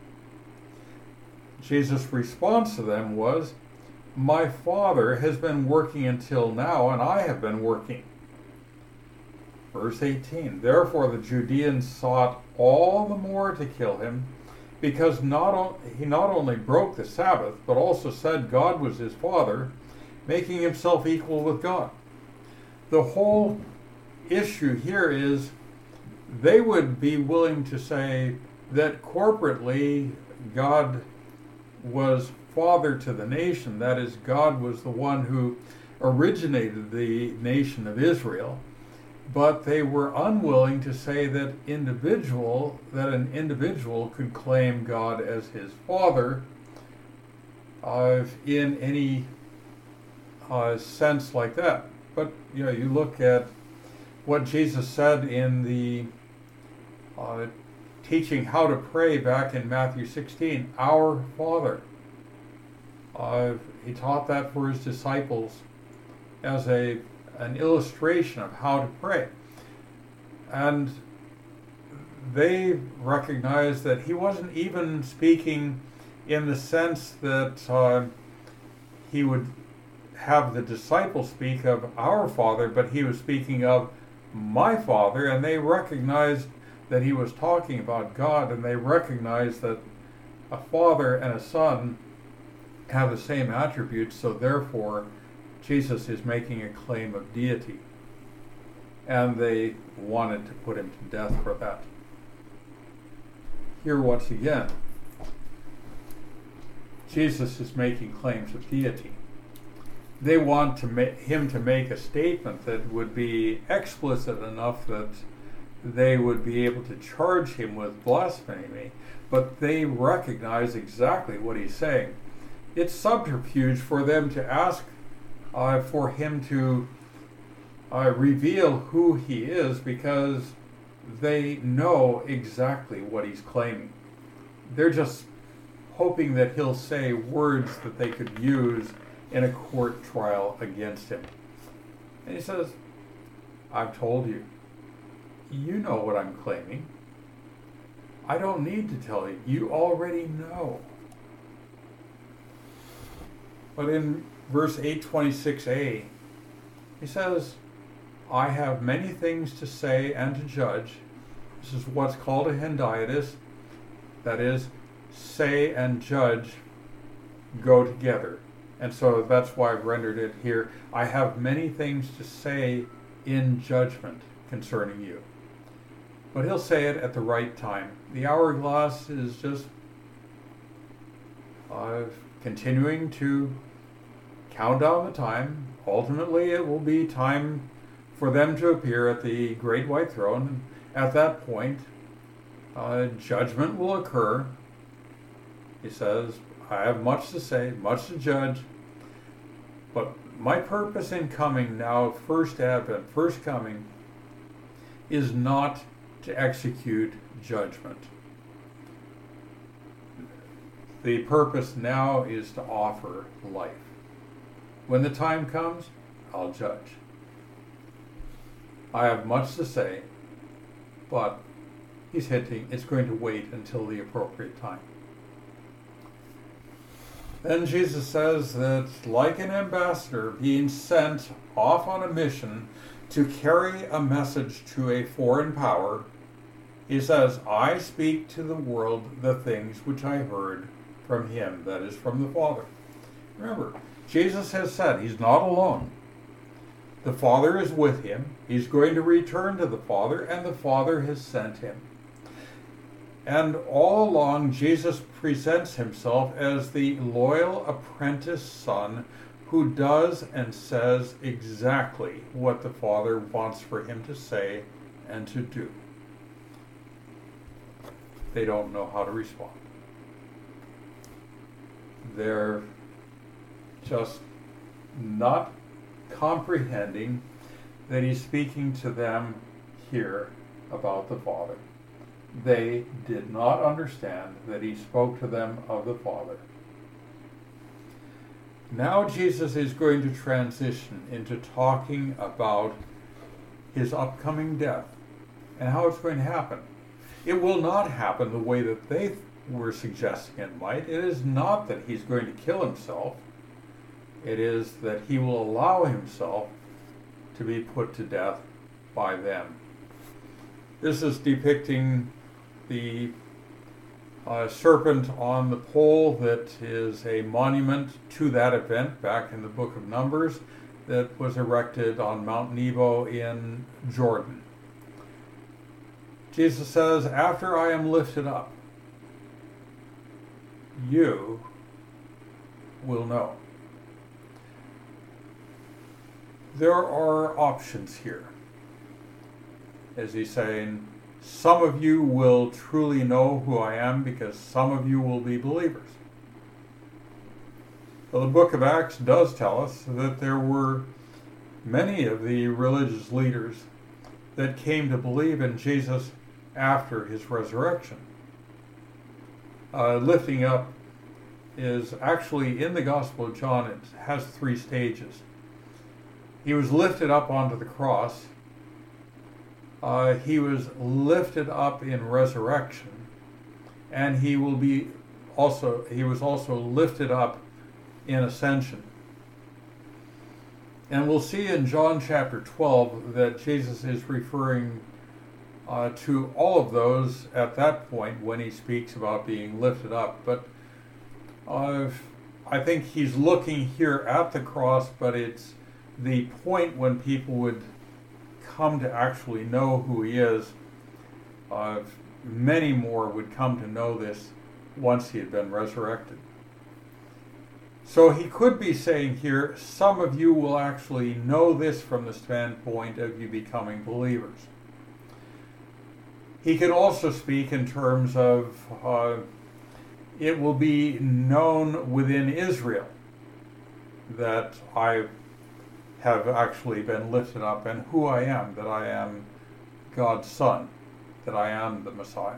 Jesus' response to them was, my Father has been working until now, and I have been working. Verse eighteen, therefore the Judeans sought all the more to kill him, because not o- he not only broke the Sabbath, but also said God was his Father, making himself equal with God. The whole issue here is they would be willing to say that corporately God was Father to the nation. That is, God was the one who originated the nation of Israel. But they were unwilling to say that individual, that an individual could claim God as his Father uh, in any uh, sense like that. But you know, you look at what Jesus said in the uh, teaching how to pray back in Matthew sixteen, Our Father. Uh, he taught that for his disciples as a an illustration of how to pray. And they recognized that he wasn't even speaking in the sense that uh, he would have the disciples speak of our Father, but he was speaking of my Father, and they recognized that he was talking about God, and they recognized that a father and a son have the same attributes, so therefore Jesus is making a claim of deity. And they wanted to put him to death for that. Here once again, Jesus is making claims of deity. They want to ma- him to make a statement that would be explicit enough that they would be able to charge him with blasphemy, but they recognize exactly what he's saying. It's subterfuge for them to ask uh, for him to uh, reveal who he is, because they know exactly what he's claiming. They're just hoping that he'll say words that they could use in a court trial against him. And he says, I've told you. You know what I'm claiming. I don't need to tell you. You already know. But in verse eight twenty-six a, he says, I have many things to say and to judge. This is what's called a hendiadys. That is, say and judge go together. And so that's why I've rendered it here. I have many things to say in judgment concerning you. But he'll say it at the right time. The hourglass is just uh, continuing to count down the time. Ultimately, it will be time for them to appear at the great white throne. At that point, uh, judgment will occur. He says, I have much to say, much to judge, but my purpose in coming now, first advent, first coming, is not to execute judgment. The purpose now is to offer life. When the time comes, I'll judge. I have much to say, but he's hinting it's going to wait until the appropriate time. Then Jesus says that, like an ambassador being sent off on a mission to carry a message to a foreign power, he says, I speak to the world the things which I heard from him, that is, from the Father. Remember, Jesus has said he's not alone. The Father is with him. He's going to return to the Father, and the Father has sent him. And all along, Jesus presents himself as the loyal apprentice son who does and says exactly what the Father wants for him to say and to do. They don't know how to respond. They're just not comprehending that he's speaking to them here about the Father. They did not understand that he spoke to them of the Father. Now Jesus is going to transition into talking about his upcoming death and how it's going to happen. It will not happen the way that they were suggesting it might. It is not that he's going to kill himself. It is that he will allow himself to be put to death by them. This is depicting the uh, serpent on the pole that is a monument to that event back in the book of Numbers that was erected on Mount Nebo in Jordan. Jesus says, after I am lifted up, you will know. There are options here. As he's saying, some of you will truly know who I am because some of you will be believers. Well, the book of Acts does tell us that there were many of the religious leaders that came to believe in Jesus after his resurrection. Uh, lifting up is actually in the Gospel of John. It has three stages. He was lifted up onto the cross. Uh, he was lifted up in resurrection, and he will be also. He was also lifted up in ascension. And we'll see in John chapter twelve that Jesus is referring uh, to all of those at that point when he speaks about being lifted up. But uh, I think he's looking here at the cross, but it's the point when people would come to actually know who he is. Uh, many more would come to know this once he had been resurrected. So he could be saying here, some of you will actually know this from the standpoint of you becoming believers. He can also speak in terms of uh, it will be known within Israel that I have actually been lifted up and who I am, that I am God's Son, that I am the Messiah.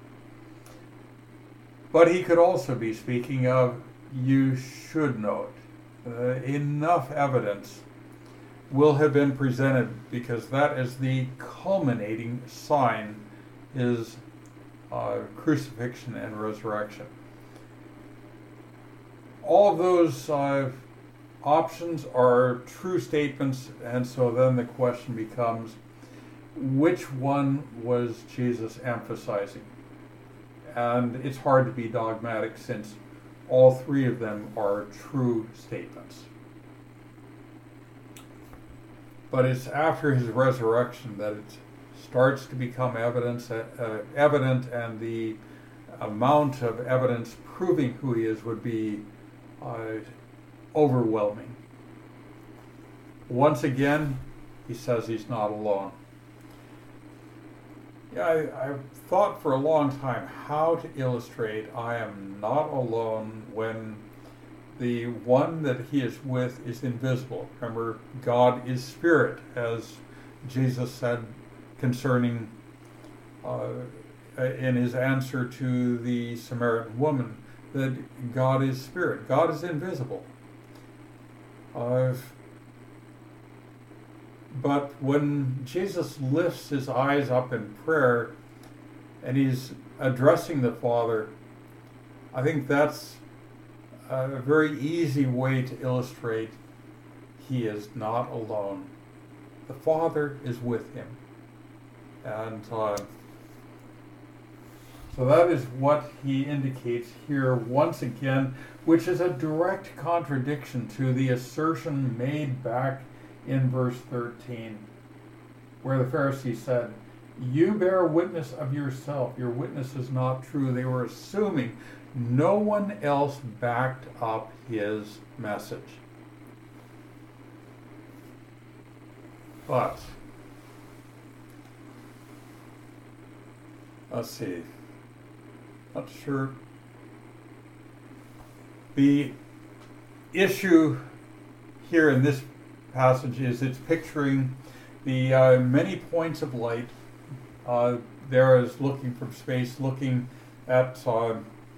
But he could also be speaking of you should know it. Uh, enough evidence will have been presented because that is the culminating sign, his uh, crucifixion and resurrection. All of those uh, options are true statements, and so then the question becomes, which one was Jesus emphasizing? And it's hard to be dogmatic since all three of them are true statements. But it's after his resurrection that it starts to become evidence, uh, evident, and the amount of evidence proving who he is would be uh, overwhelming. Once again, he says he's not alone. Yeah, I, I've thought for a long time how to illustrate I am not alone when the one that he is with is invisible. Remember, God is spirit, as Jesus said concerning uh, in his answer to the Samaritan woman, that God is spirit. God is invisible. Uh, but when Jesus lifts his eyes up in prayer and he's addressing the Father, I think that's a very easy way to illustrate he is not alone. The Father is with him. And uh, so that is what he indicates here once again, which is a direct contradiction to the assertion made back in verse thirteen, where the Pharisees said, "You bear witness of yourself. Your witness is not true." They were assuming no one else backed up his message. But, let's see, not sure. The issue here in this passage is it's picturing the uh, many points of light. Uh, there is looking from space, looking at uh,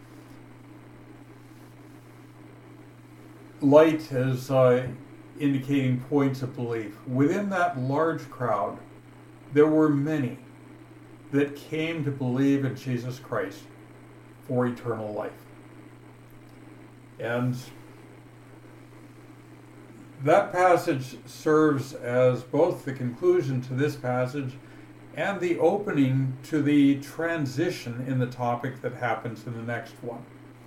light as uh, indicating points of belief. Within that large crowd, there were many that came to believe in Jesus Christ for eternal life. And that passage serves as both the conclusion to this passage and the opening to the transition in the topic that happens in the next one.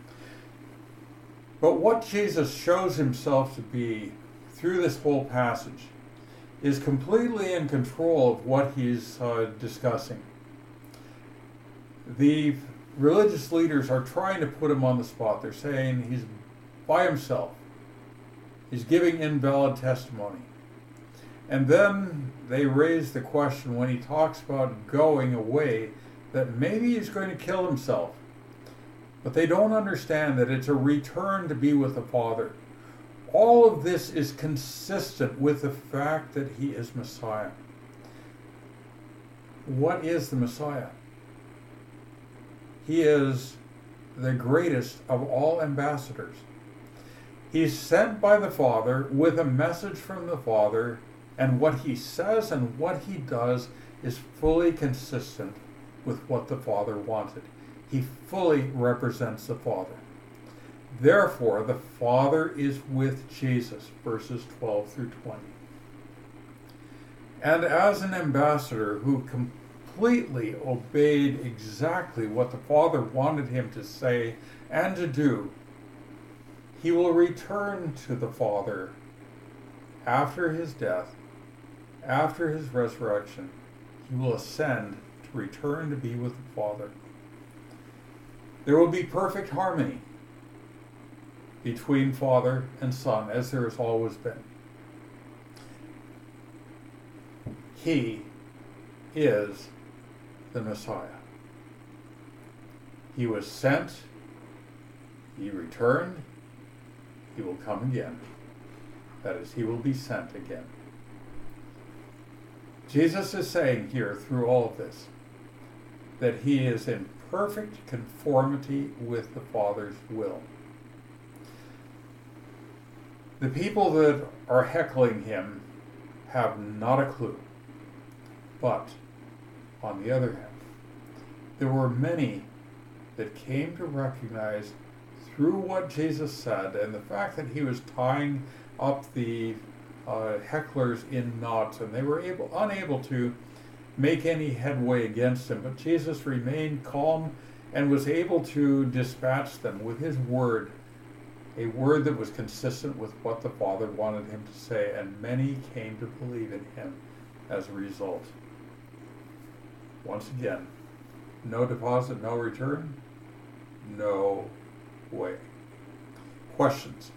But what Jesus shows himself to be through this whole passage is completely in control of what he's uh, discussing. The religious leaders are trying to put him on the spot. They're saying he's by himself. He's giving invalid testimony. And then they raise the question when he talks about going away that maybe he's going to kill himself. But they don't understand that it's a return to be with the Father. All of this is consistent with the fact that he is Messiah. What is the Messiah? He is the greatest of all ambassadors. He's sent by the Father with a message from the Father, and what he says and what he does is fully consistent with what the Father wanted. He fully represents the Father. Therefore, the Father is with Jesus, verses twelve through twenty. And as an ambassador who completely obeyed exactly what the Father wanted him to say and to do, he will return to the Father after his death, after his resurrection. He will ascend to return to be with the Father. There will be perfect harmony between Father and Son, as there has always been. He is the Messiah. He was sent, he returned, he will come again. That is, he will be sent again. Jesus is saying here through all of this that he is in perfect conformity with the Father's will. The people that are heckling him have not a clue. But, on the other hand, there were many that came to recognize through what Jesus said and the fact that he was tying up the uh, hecklers in knots, and they were able, unable to make any headway against him. But Jesus remained calm and was able to dispatch them with his word, a word that was consistent with what the Father wanted him to say, and many came to believe in him as a result. Once again, no deposit, no return, no way. Questions?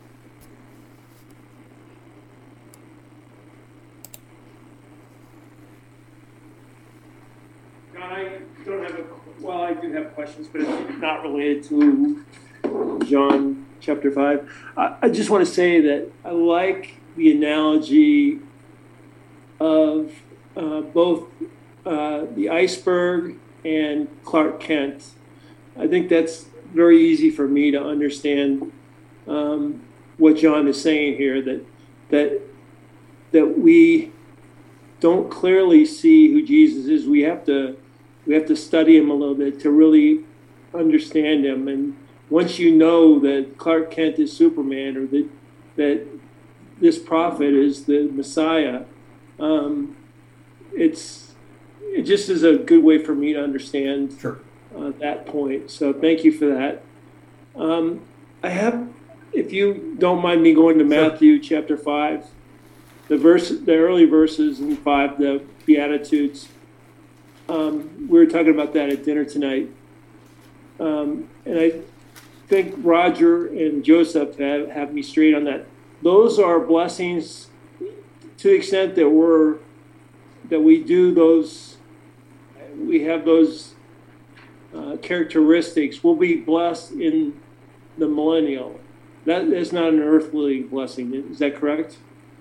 John, I don't have a, well, I do have questions, but it's not related to John chapter five. I, I just want to say that I like the analogy of uh, both uh, the iceberg and Clark Kent. I think that's very easy for me to understand. Um, what John is saying here, that that that we don't clearly see who Jesus is. We have to we have to study him a little bit to really understand him. And once you know that Clark Kent is Superman, or that that this prophet is the Messiah, um, it's it just is a good way for me to understand Sure. uh, that point. So thank you for that. Um, I have, if you don't mind me going to Matthew chapter five, the verse, the early verses in five, the Beatitudes. Um, we were talking about that at dinner tonight, um, and I think Roger and Joseph have, have me straight on that. Those are blessings to the extent that we're that we do those. We have those uh, characteristics. We'll be blessed in the millennial. That is not an earthly blessing. Is that correct?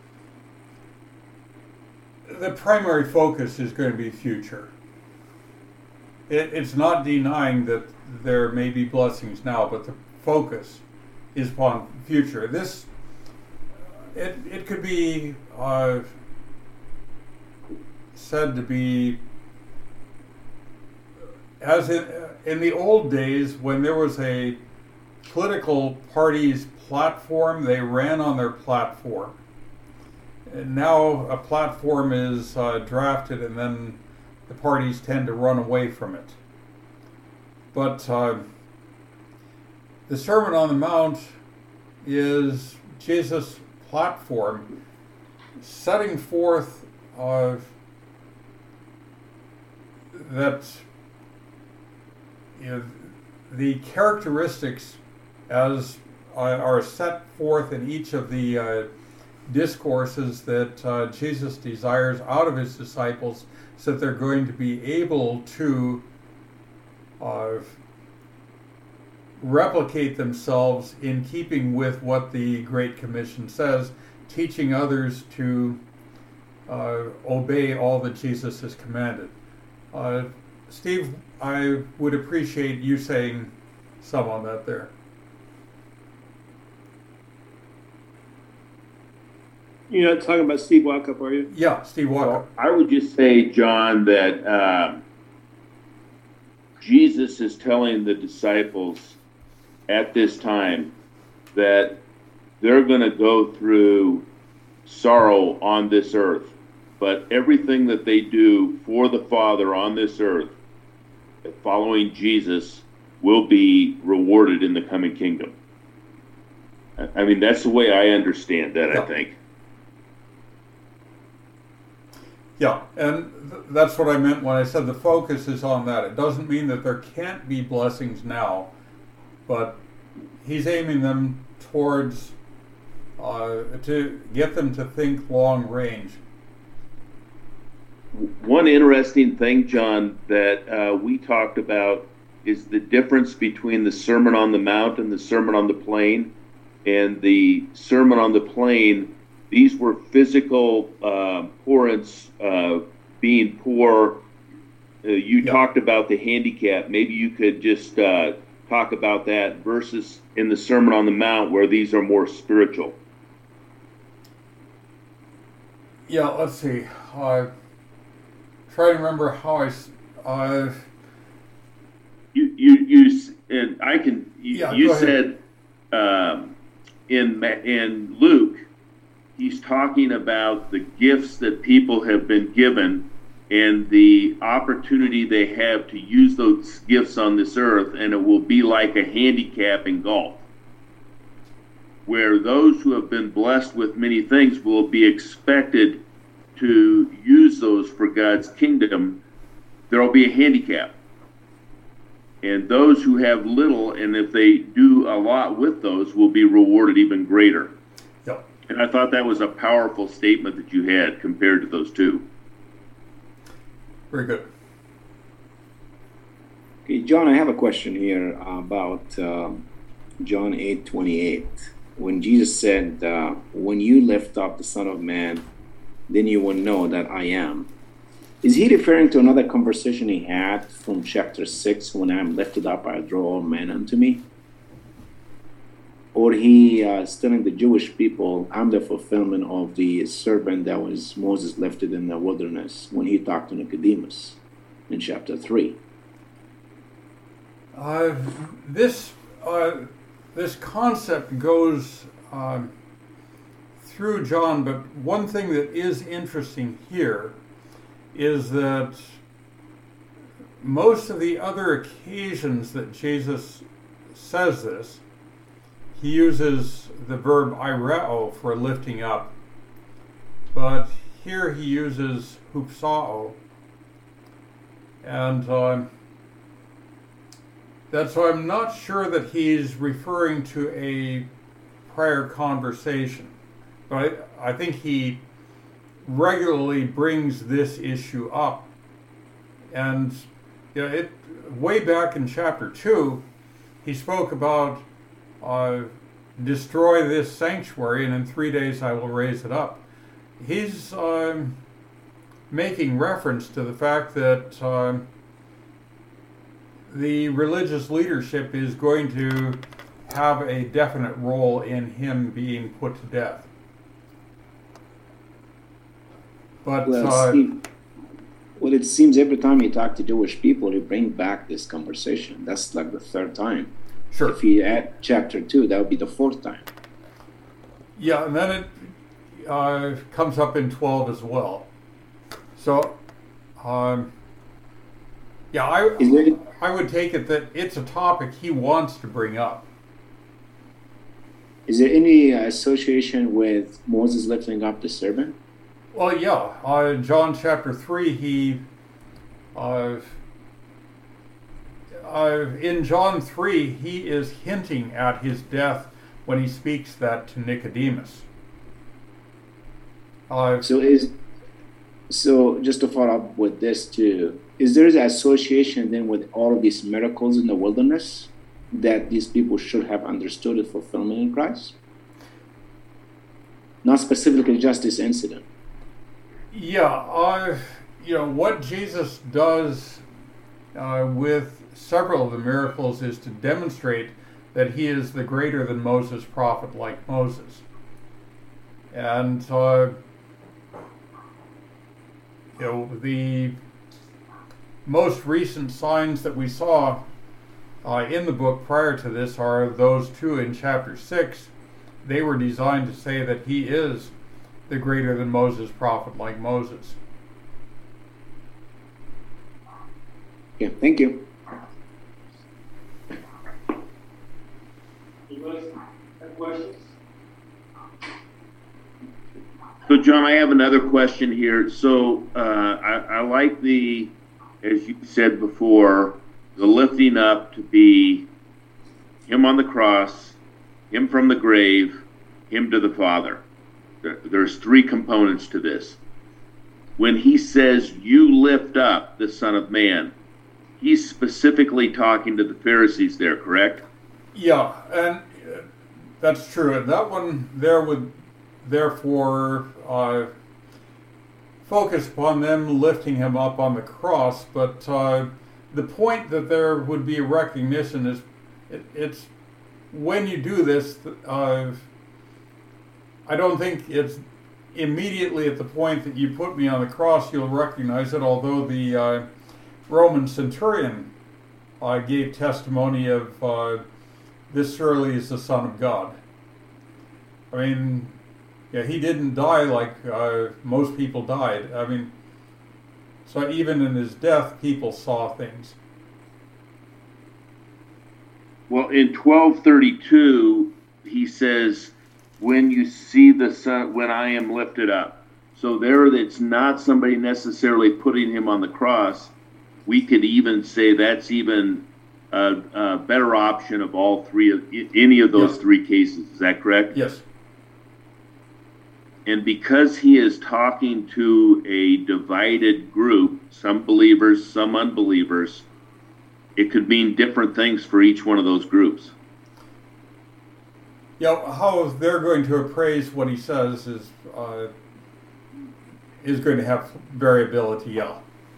The primary focus is going to be future. It, it's not denying that there may be blessings now, but the focus is upon future. This, it, it could be uh, said to be, as in, in the old days when there was a political party's platform, they ran on their platform. And now a platform is uh, drafted and then the parties tend to run away from it. But uh, the Sermon on the Mount is Jesus' platform, setting forth uh, that you know, the characteristics as uh, are set forth in each of the uh, discourses that uh, Jesus desires out of his disciples, so that they're going to be able to uh, replicate themselves in keeping with what the Great Commission says, teaching others to uh, obey all that Jesus has commanded. Uh, Steve, I would appreciate you saying some on that there. You're not talking about Steve Walkup, are you? Yeah, Steve Walkup. Well, I would just say, John, that uh, Jesus is telling the disciples at this time that they're going to go through sorrow on this earth, but everything that they do for the Father on this earth, following Jesus, will be rewarded in the coming kingdom. I mean, that's the way I understand that, yeah. I think. Yeah, and th- that's what I meant when I said the focus is on that. It doesn't mean that there can't be blessings now, but he's aiming them towards, uh, to get them to think long range. One interesting thing, John, that uh, we talked about is the difference between the Sermon on the Mount and the Sermon on the Plain. And the Sermon on the Plain, these were physical uh, poorness, uh, being poor. Uh, you yeah. talked about the handicap. Maybe you could just uh, talk about that versus in the Sermon on the Mount where these are more spiritual. Yeah, let's see. Uh, try to remember how I. Uh, you you you and I can. You, yeah, you go ahead. said um, in in Luke, he's talking about the gifts that people have been given and the opportunity they have to use those gifts on this earth, and it will be like a handicap in golf, where those who have been blessed with many things will be expected to use those for God's kingdom. There will be a handicap. And those who have little, and if they do a lot with those, will be rewarded even greater. Yep. And I thought that was a powerful statement that you had compared to those two. Very good. Okay, John, I have a question here about um, John eight twenty-eight. When Jesus said, uh, when you lift up the Son of Man, then you will know that I am. Is he referring to another conversation he had from chapter six, when I am lifted up, I draw all men unto me? or he uh, is telling the Jewish people, I'm the fulfillment of the serpent that was Moses lifted in the wilderness when he talked to Nicodemus in chapter three. Uh, this uh, this concept goes uh, through John, but one thing that is interesting here is that most of the other occasions that Jesus says this, he uses the verb aireo for lifting up, but here he uses hupsao, and uh, that's so I'm not sure that he's referring to a prior conversation, but I, I think he regularly brings this issue up, and you know, it way back in chapter two, he spoke about uh, destroy this sanctuary, and in three days I will raise it up. He's uh, making reference to the fact that uh, the religious leadership is going to have a definite role in him being put to death. But Well, uh, Steve, well, it seems every time you talk to Jewish people, you bring back this conversation. That's like the third time. sure. If you add chapter two, that would be the fourth time. Yeah, and then it uh, comes up in twelve as well. So, um, yeah, I Is there, I would take it that it's a topic he wants to bring up. is there any association with Moses lifting up the serpent? Well, yeah, uh, in John chapter three, he uh, uh, in John three, he is hinting at his death when he speaks that to Nicodemus. Uh, So is so just to follow up with this too, is there an association then with all of these miracles in the wilderness that these people should have understood the fulfillment in Christ? Not specifically just this incident. Yeah, uh, you know, what Jesus does uh, with several of the miracles is to demonstrate that he is the greater than Moses prophet like Moses. And, uh, you know, the most recent signs that we saw uh, in the book prior to this are those two in chapter six. They were designed to say that he is the greater than Moses prophet like Moses. Yeah, thank you. You guys have questions? So, John, I have another question here. So, uh, I, I like the, as you said before, the lifting up to be him on the cross, him from the grave, him to the Father. There, there's three components to this. When he says, you lift up the Son of Man, he's specifically talking to the Pharisees there, correct? Yeah, and uh, that's true. And that one there would therefore uh, focus upon them lifting him up on the cross. But uh, the point that there would be a recognition is it, it's when you do this, uh, I don't think it's immediately at the point that you put me on the cross you'll recognize it, although the uh, Roman centurion uh, gave testimony of uh, this surely is the Son of God. I mean, yeah, he didn't die like uh, most people died. I mean, so even in his death, people saw things. Well, in twelve thirty-two, he says, when you see the Son, when I am lifted up. So there, it's not somebody necessarily putting him on the cross. We could even say that's even a, a better option of all three, of any of those Yes. three cases. Is that correct? Yes. And because he is talking to a divided group, some believers, some unbelievers, it could mean different things for each one of those groups. Yeah, how they're going to appraise what he says is uh, is going to have variability. Yeah.